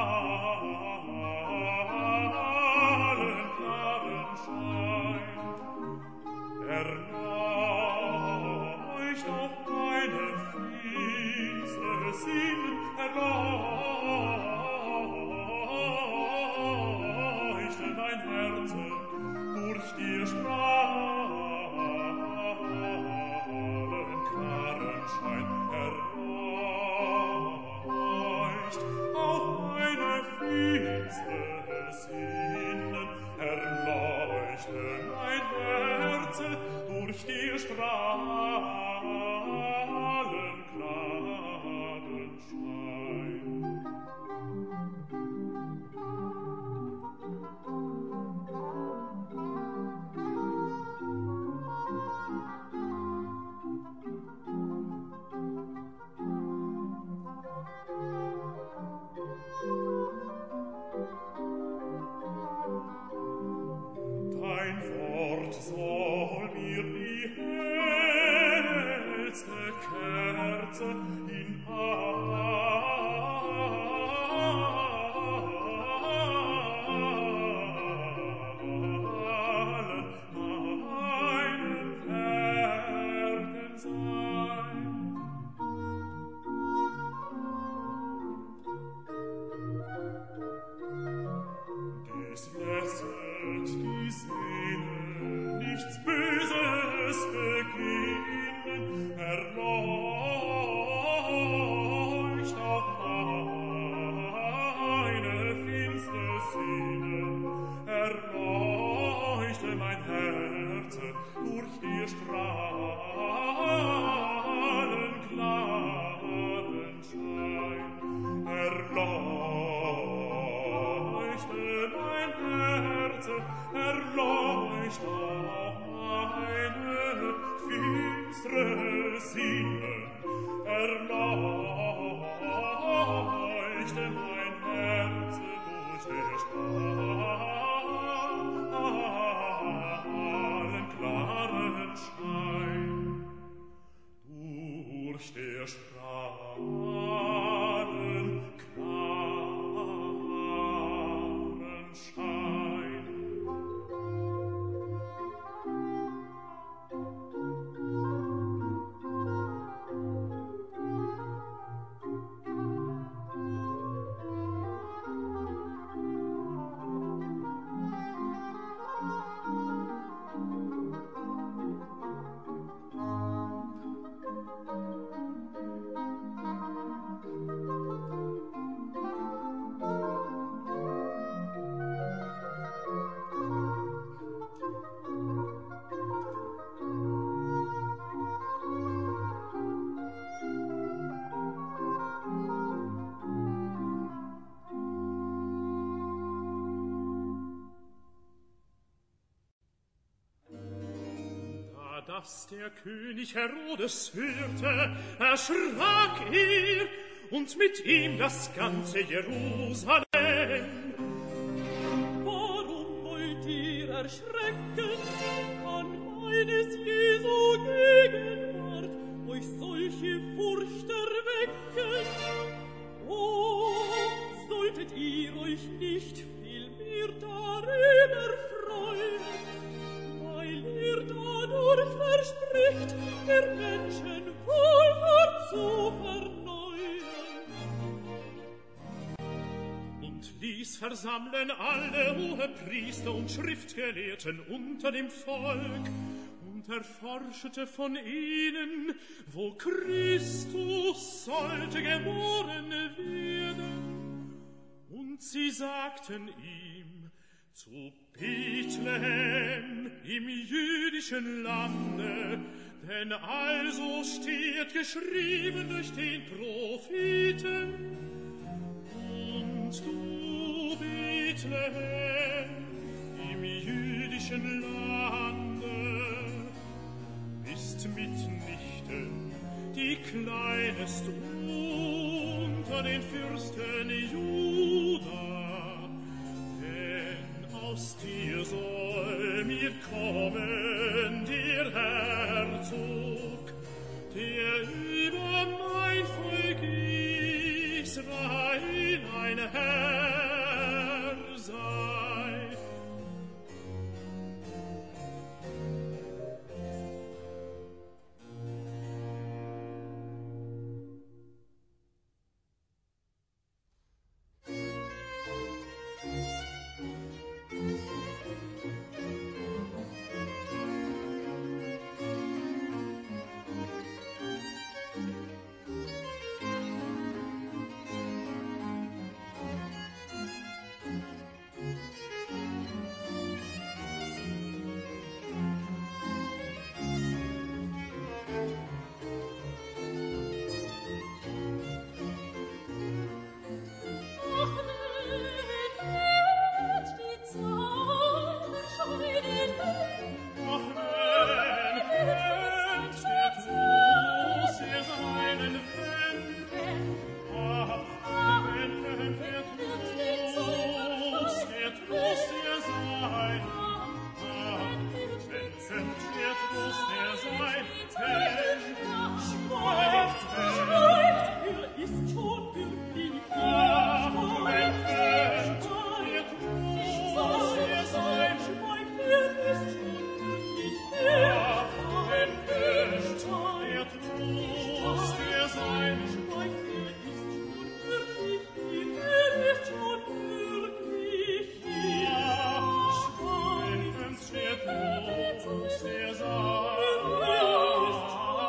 Strahlen klaren Schein. Erleucht auch meine finstere Sinnen, erleuchte mein Herz durch die Strahlen klaren Schein. Erleucht auch meine finstere Sinnen, erleuchte mein Herz durch die Strahlen klaren Schein. Dein Wort soll mir die hellste Kerze in allen meinen Werken sein. Dies lässet die Seele nichts Böses beginnen, erleucht auch meine finstere Sinnen, erleuchte mein Herz durch die Strahlen klaren Schein. Erleuchte mein Herz, erleuchte auch meine finstere Sinnen, erleuchte mein Herz durch die Strahlen klaren Schein, durch die Strahlen klaren Schein. Dass der König Herodes hörte, erschrak er und mit ihm das ganze Jerusalem. Warum wollt ihr erschrecken an meines Jesu Gegenwart, euch solche Furcht erwecken? Oh, solltet ihr euch nicht viel mehr darüber freuen, weil er dadurch verspricht, der Menschen Wohlfahrt zu verneuern. Und ließ versammeln alle Hohepriester und Schriftgelehrten unter dem Volk und erforschete von ihnen, wo Christus sollte geboren werden. Und sie sagten ihm, zu Bethlehem im jüdischen Lande, denn also steht geschrieben durch den Propheten. Und du, Bethlehem, im jüdischen Lande, bist mitnichten die kleineste unter den Fürsten Juda, denn aus dir soll mir kommen der Herzog, der über mein Volk Israel ein Herr sei. Ist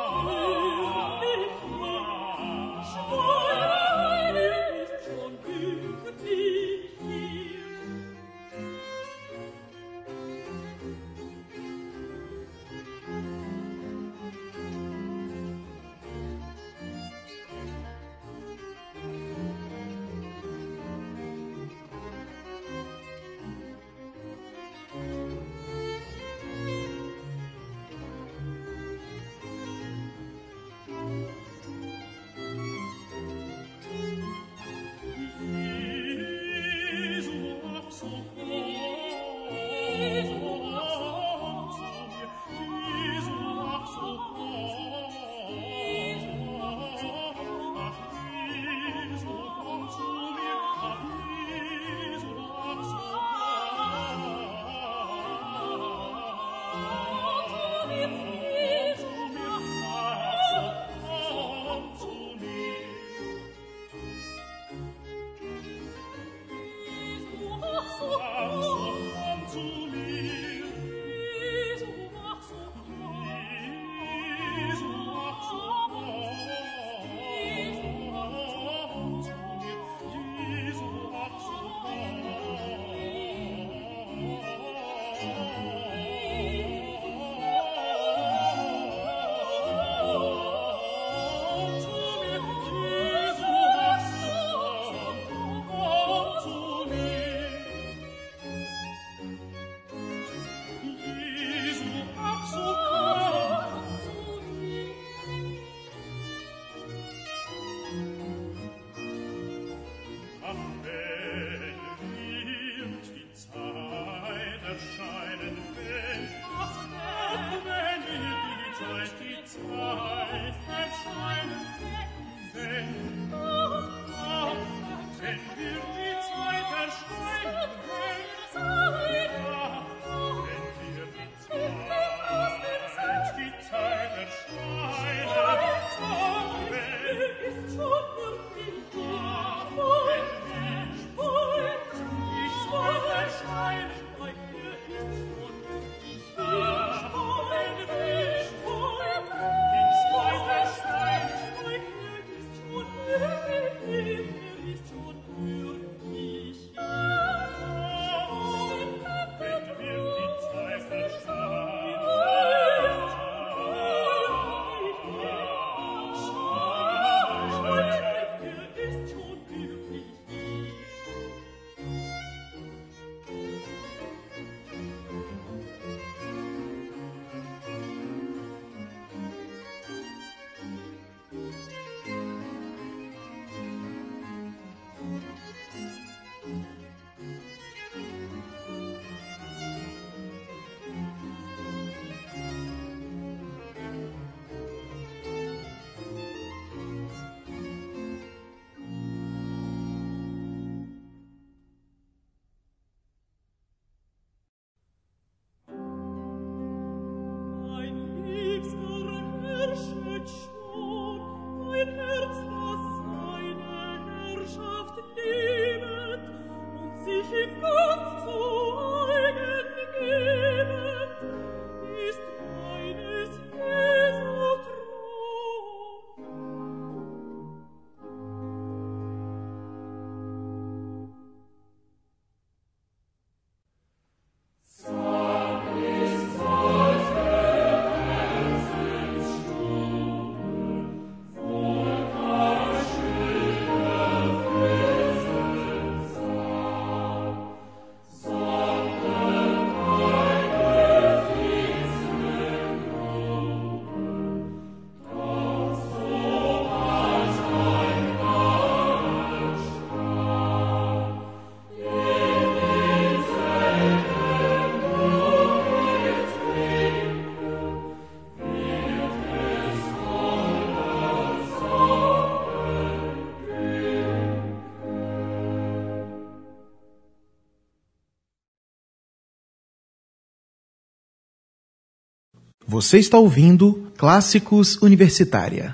Você está ouvindo Clássicos Universitária.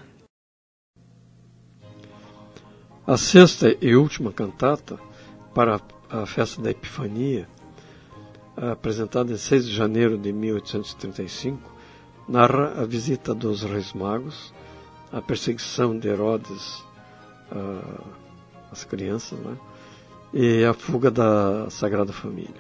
A sexta e última cantata para a festa da Epifania, apresentada em seis de janeiro de mil oitocentos e trinta e cinco, narra a visita dos Reis Magos, a perseguição de Herodes às crianças, né? E a fuga da Sagrada Família.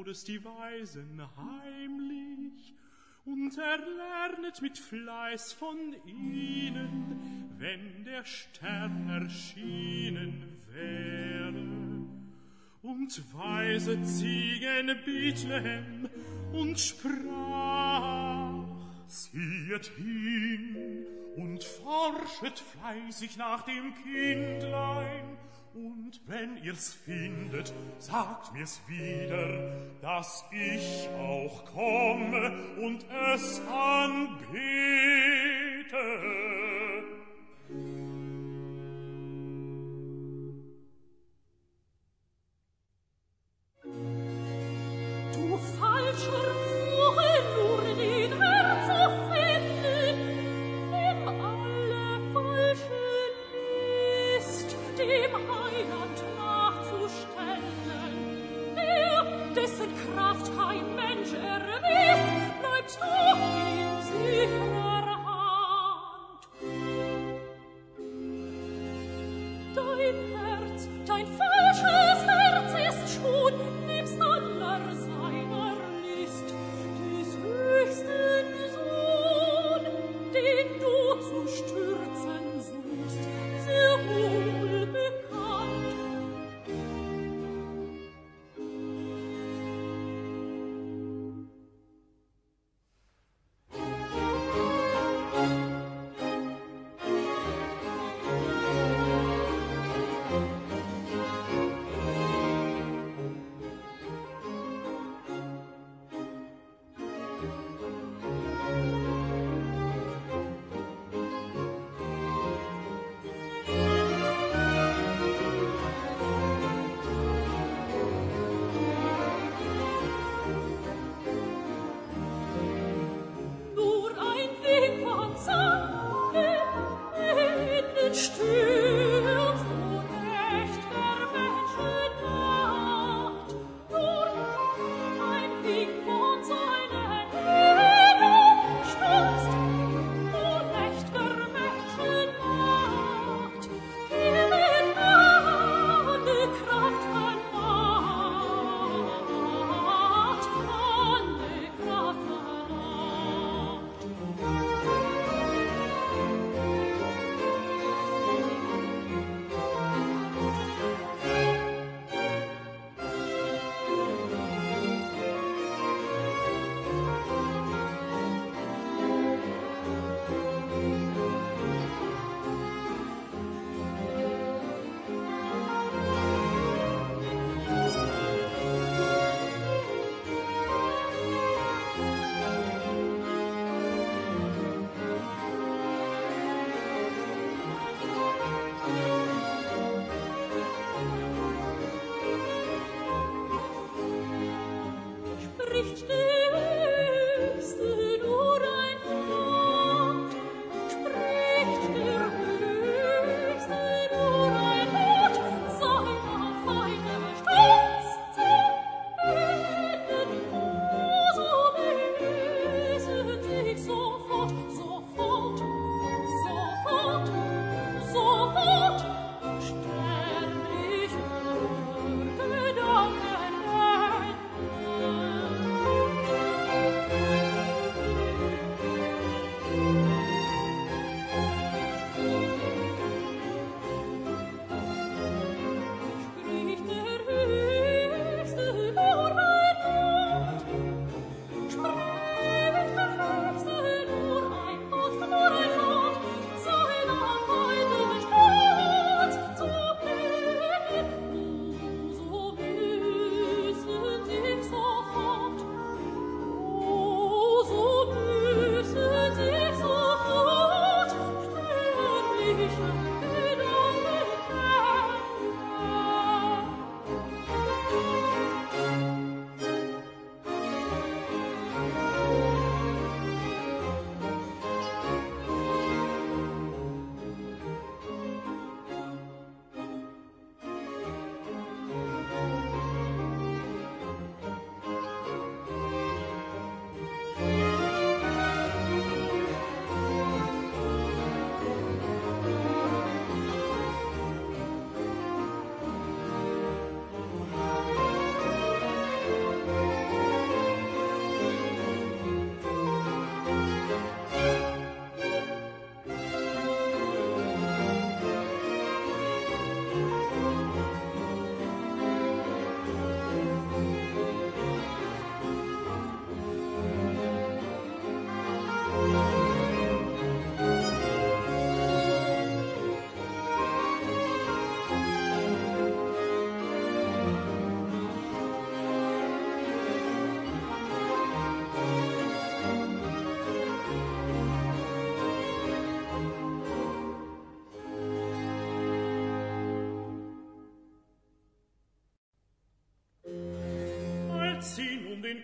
Todes die Weisen heimlich, und erlernet mit Fleiß von ihnen, wenn der Stern erschienen wäre. Und weise Ziegen Bethlehem und sprach: Ziehet hin und forschet fleißig nach dem Kindlein, und wenn ihr's findet, sagt mir's wieder, dass ich auch komme und es anbete. Du falscher Vogel, nur den Herrn zu finden, dem alle falsche List, dem Heiland nachzustellen, der, dessen Kraft kein Mensch erwisst, bleibt doch in sicherer Hand. Dein Herz, dein falsches Herz ist schon nebst aller seiner List des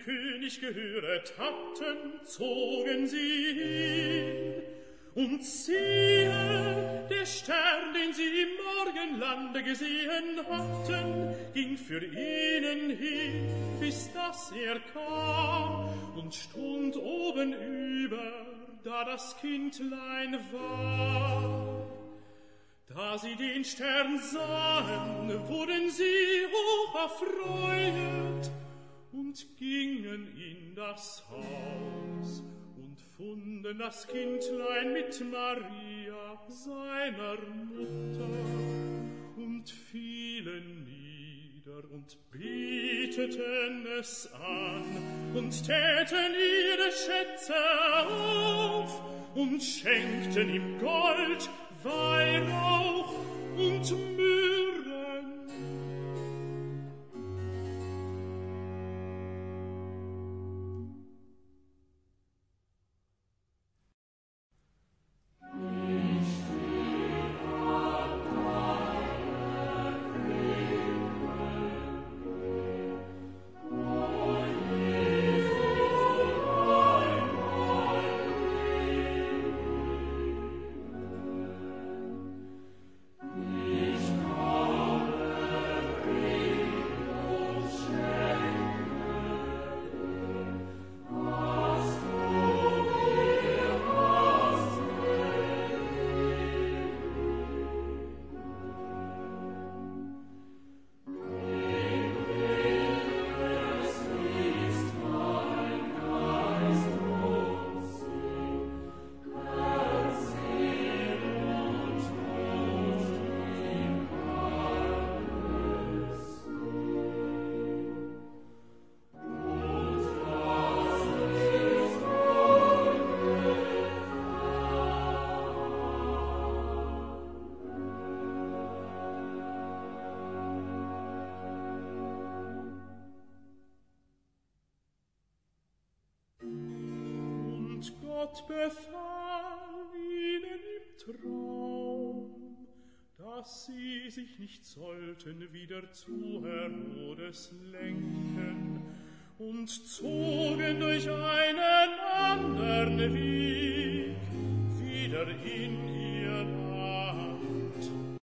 König gehöret hatten, zogen sie hin. Und siehe, der Stern, den sie im Morgenlande gesehen hatten, ging für ihnen hin, bis dass er kam und stund oben über, da das Kindlein war. Da sie den Stern sahen, wurden sie hoch erfreut und gingen in das Haus und funden das Kindlein mit Maria, seiner Mutter, und fielen nieder und beteten es an und täten ihre Schätze auf und schenkten ihm Gold, Weihrauch und Myrrhen. Gott befahl ihnen im Traum, dass sie sich nicht sollten wieder zu Herodes lenken, und zogen durch einen andern Weg wieder in ihr Land.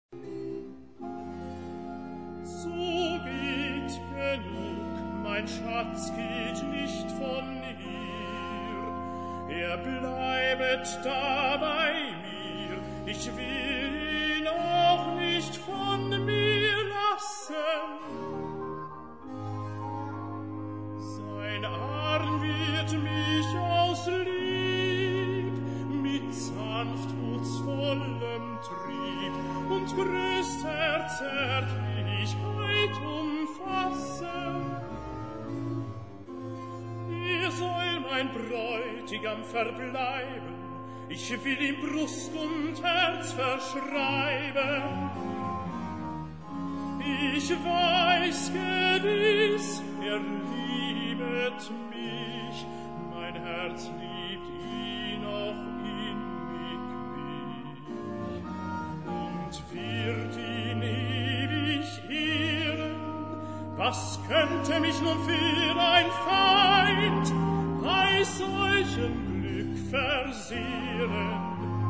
So geht genug, mein Schatz geht nicht von ihr, er bleibet da bei mir, ich will ihn auch nicht von mir lassen. Sein Arm wird mich aus Lieb mit sanftmutsvollem Trieb und größter Zärtlichkeit umfassen. Er soll mein Bräutigam verbleiben, ich will ihm Brust und Herz verschreiben. Ich weiß gewiss, er liebet mich, mein Herz liebt ihn auch inniglich und wird ihn ewig ehren. Was könnte mich nun für ein Feind bei solchem Glück versehren?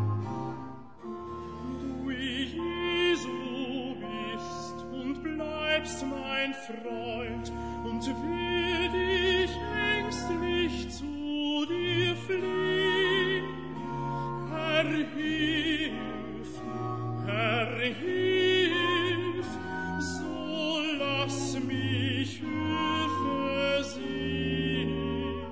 Du, Jesu, bist und bleibst mein Freund, und will ich ängstlich zu dir fliehen. Herr, hilf, Herr, hilf, so lass mich Hilfe sehen.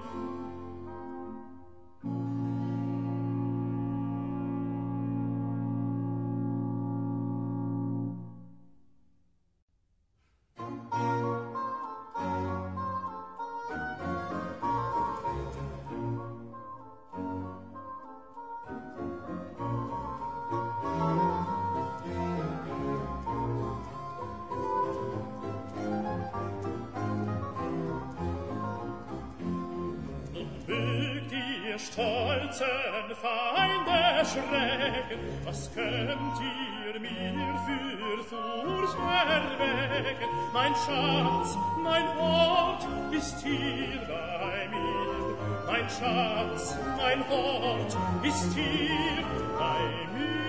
ihr stolzen Feinde schrecken, was könnt ihr mir für Furcht erwecken? Mein Schatz, mein Hort ist hier bei mir. Mein Schatz, mein Hort ist hier bei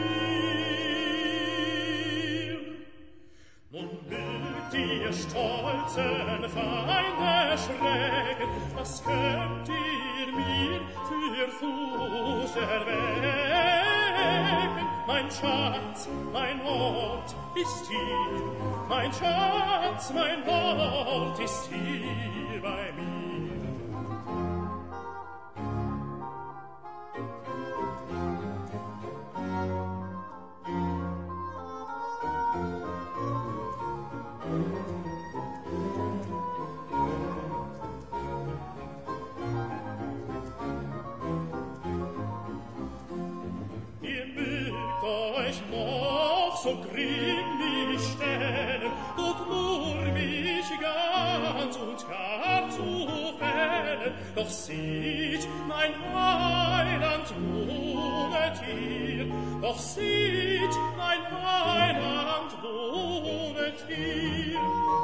mir. Nun mögt ihr stolzen Feinde schrecken, was könnt ihr mir für Furcht erwecken? Mein Schatz, mein Hort ist hier, mein Schatz, mein Hort ist hier bei mir. So grimmig stellen, doch nur mich ganz und gar zu fällen. Doch sieht mein Heiland wohnet hier, doch sieht mein Heiland wohnet hier.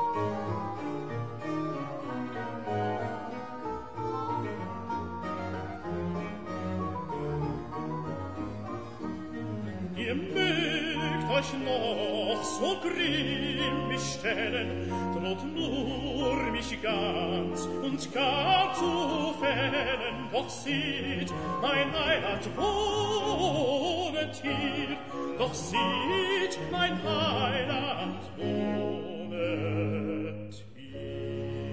Ihr mögt euch noch so grimmig stellen, droht nur mich ganz und gar zu fällen. Doch sieht, mein Heiland wohnet hier, doch sieht, mein Heiland wohnet hier.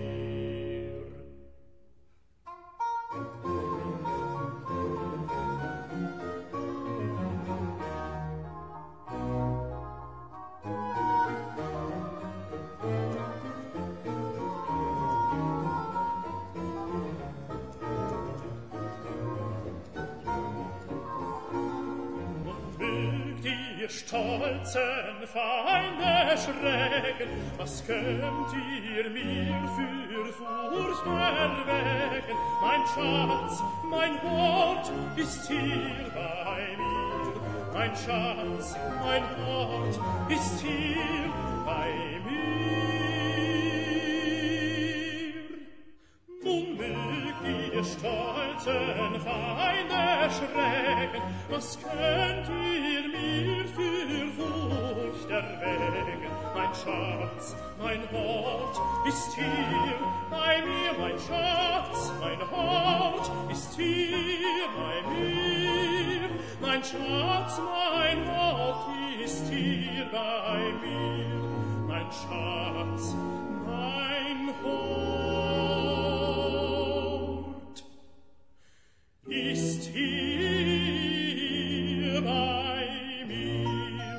Ihr stolzen Feinde schrecken, was könnt ihr mir für Furcht erwecken? Mein Schatz, mein Hort ist hier bei mir. Mein Schatz, mein Hort ist hier bei mir. Nun mögt ihr stolzen Feinde schrecken, was könnt ihr mir für Furcht erwecken? Mein Schatz, mein Hort ist hier bei mir. Mein Schatz, mein Hort ist hier bei mir. Mein Schatz, mein Hort ist hier bei mir. Mein Schatz, mein Hort ist hier bei mir.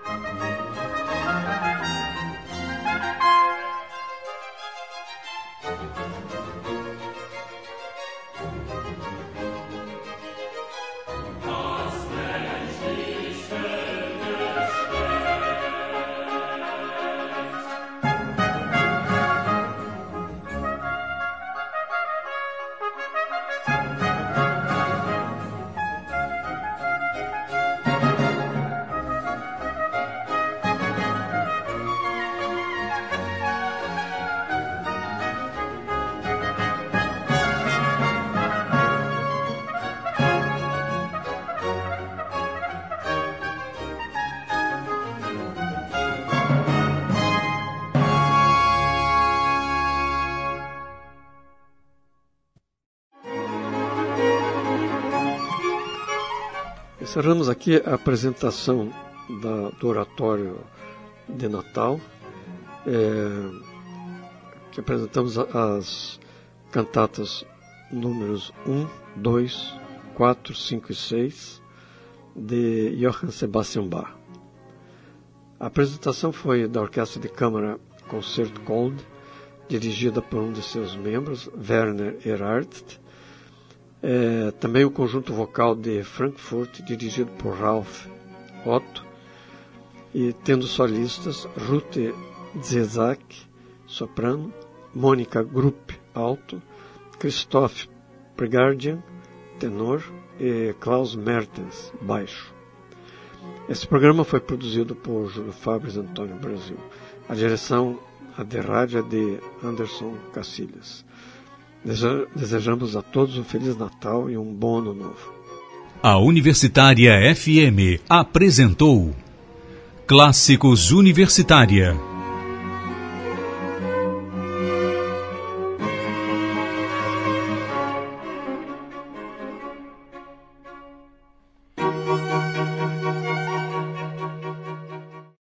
Encerramos aqui a apresentação da, do oratório de Natal, é, que apresentamos as cantatas números um, dois, quatro, cinco e seis de Johann Sebastian Bach. A apresentação foi da Orquestra de Câmara Concerto Cold, dirigida por um de seus membros, Werner Erhardt. É, também o conjunto vocal de Frankfurt, dirigido por Ralph Otto, e tendo solistas Ruth Zezak, soprano, Mônica Grupp, alto, Christoph Pregardian, tenor, e Klaus Mertens, baixo. Esse programa foi produzido por Júlio Fabres Antônio Brasil. A direção a de rádio é de Anderson Cacilhas. Desejamos a todos um Feliz Natal e um bom Ano Novo. A Universitária F M apresentou Clássicos Universitária.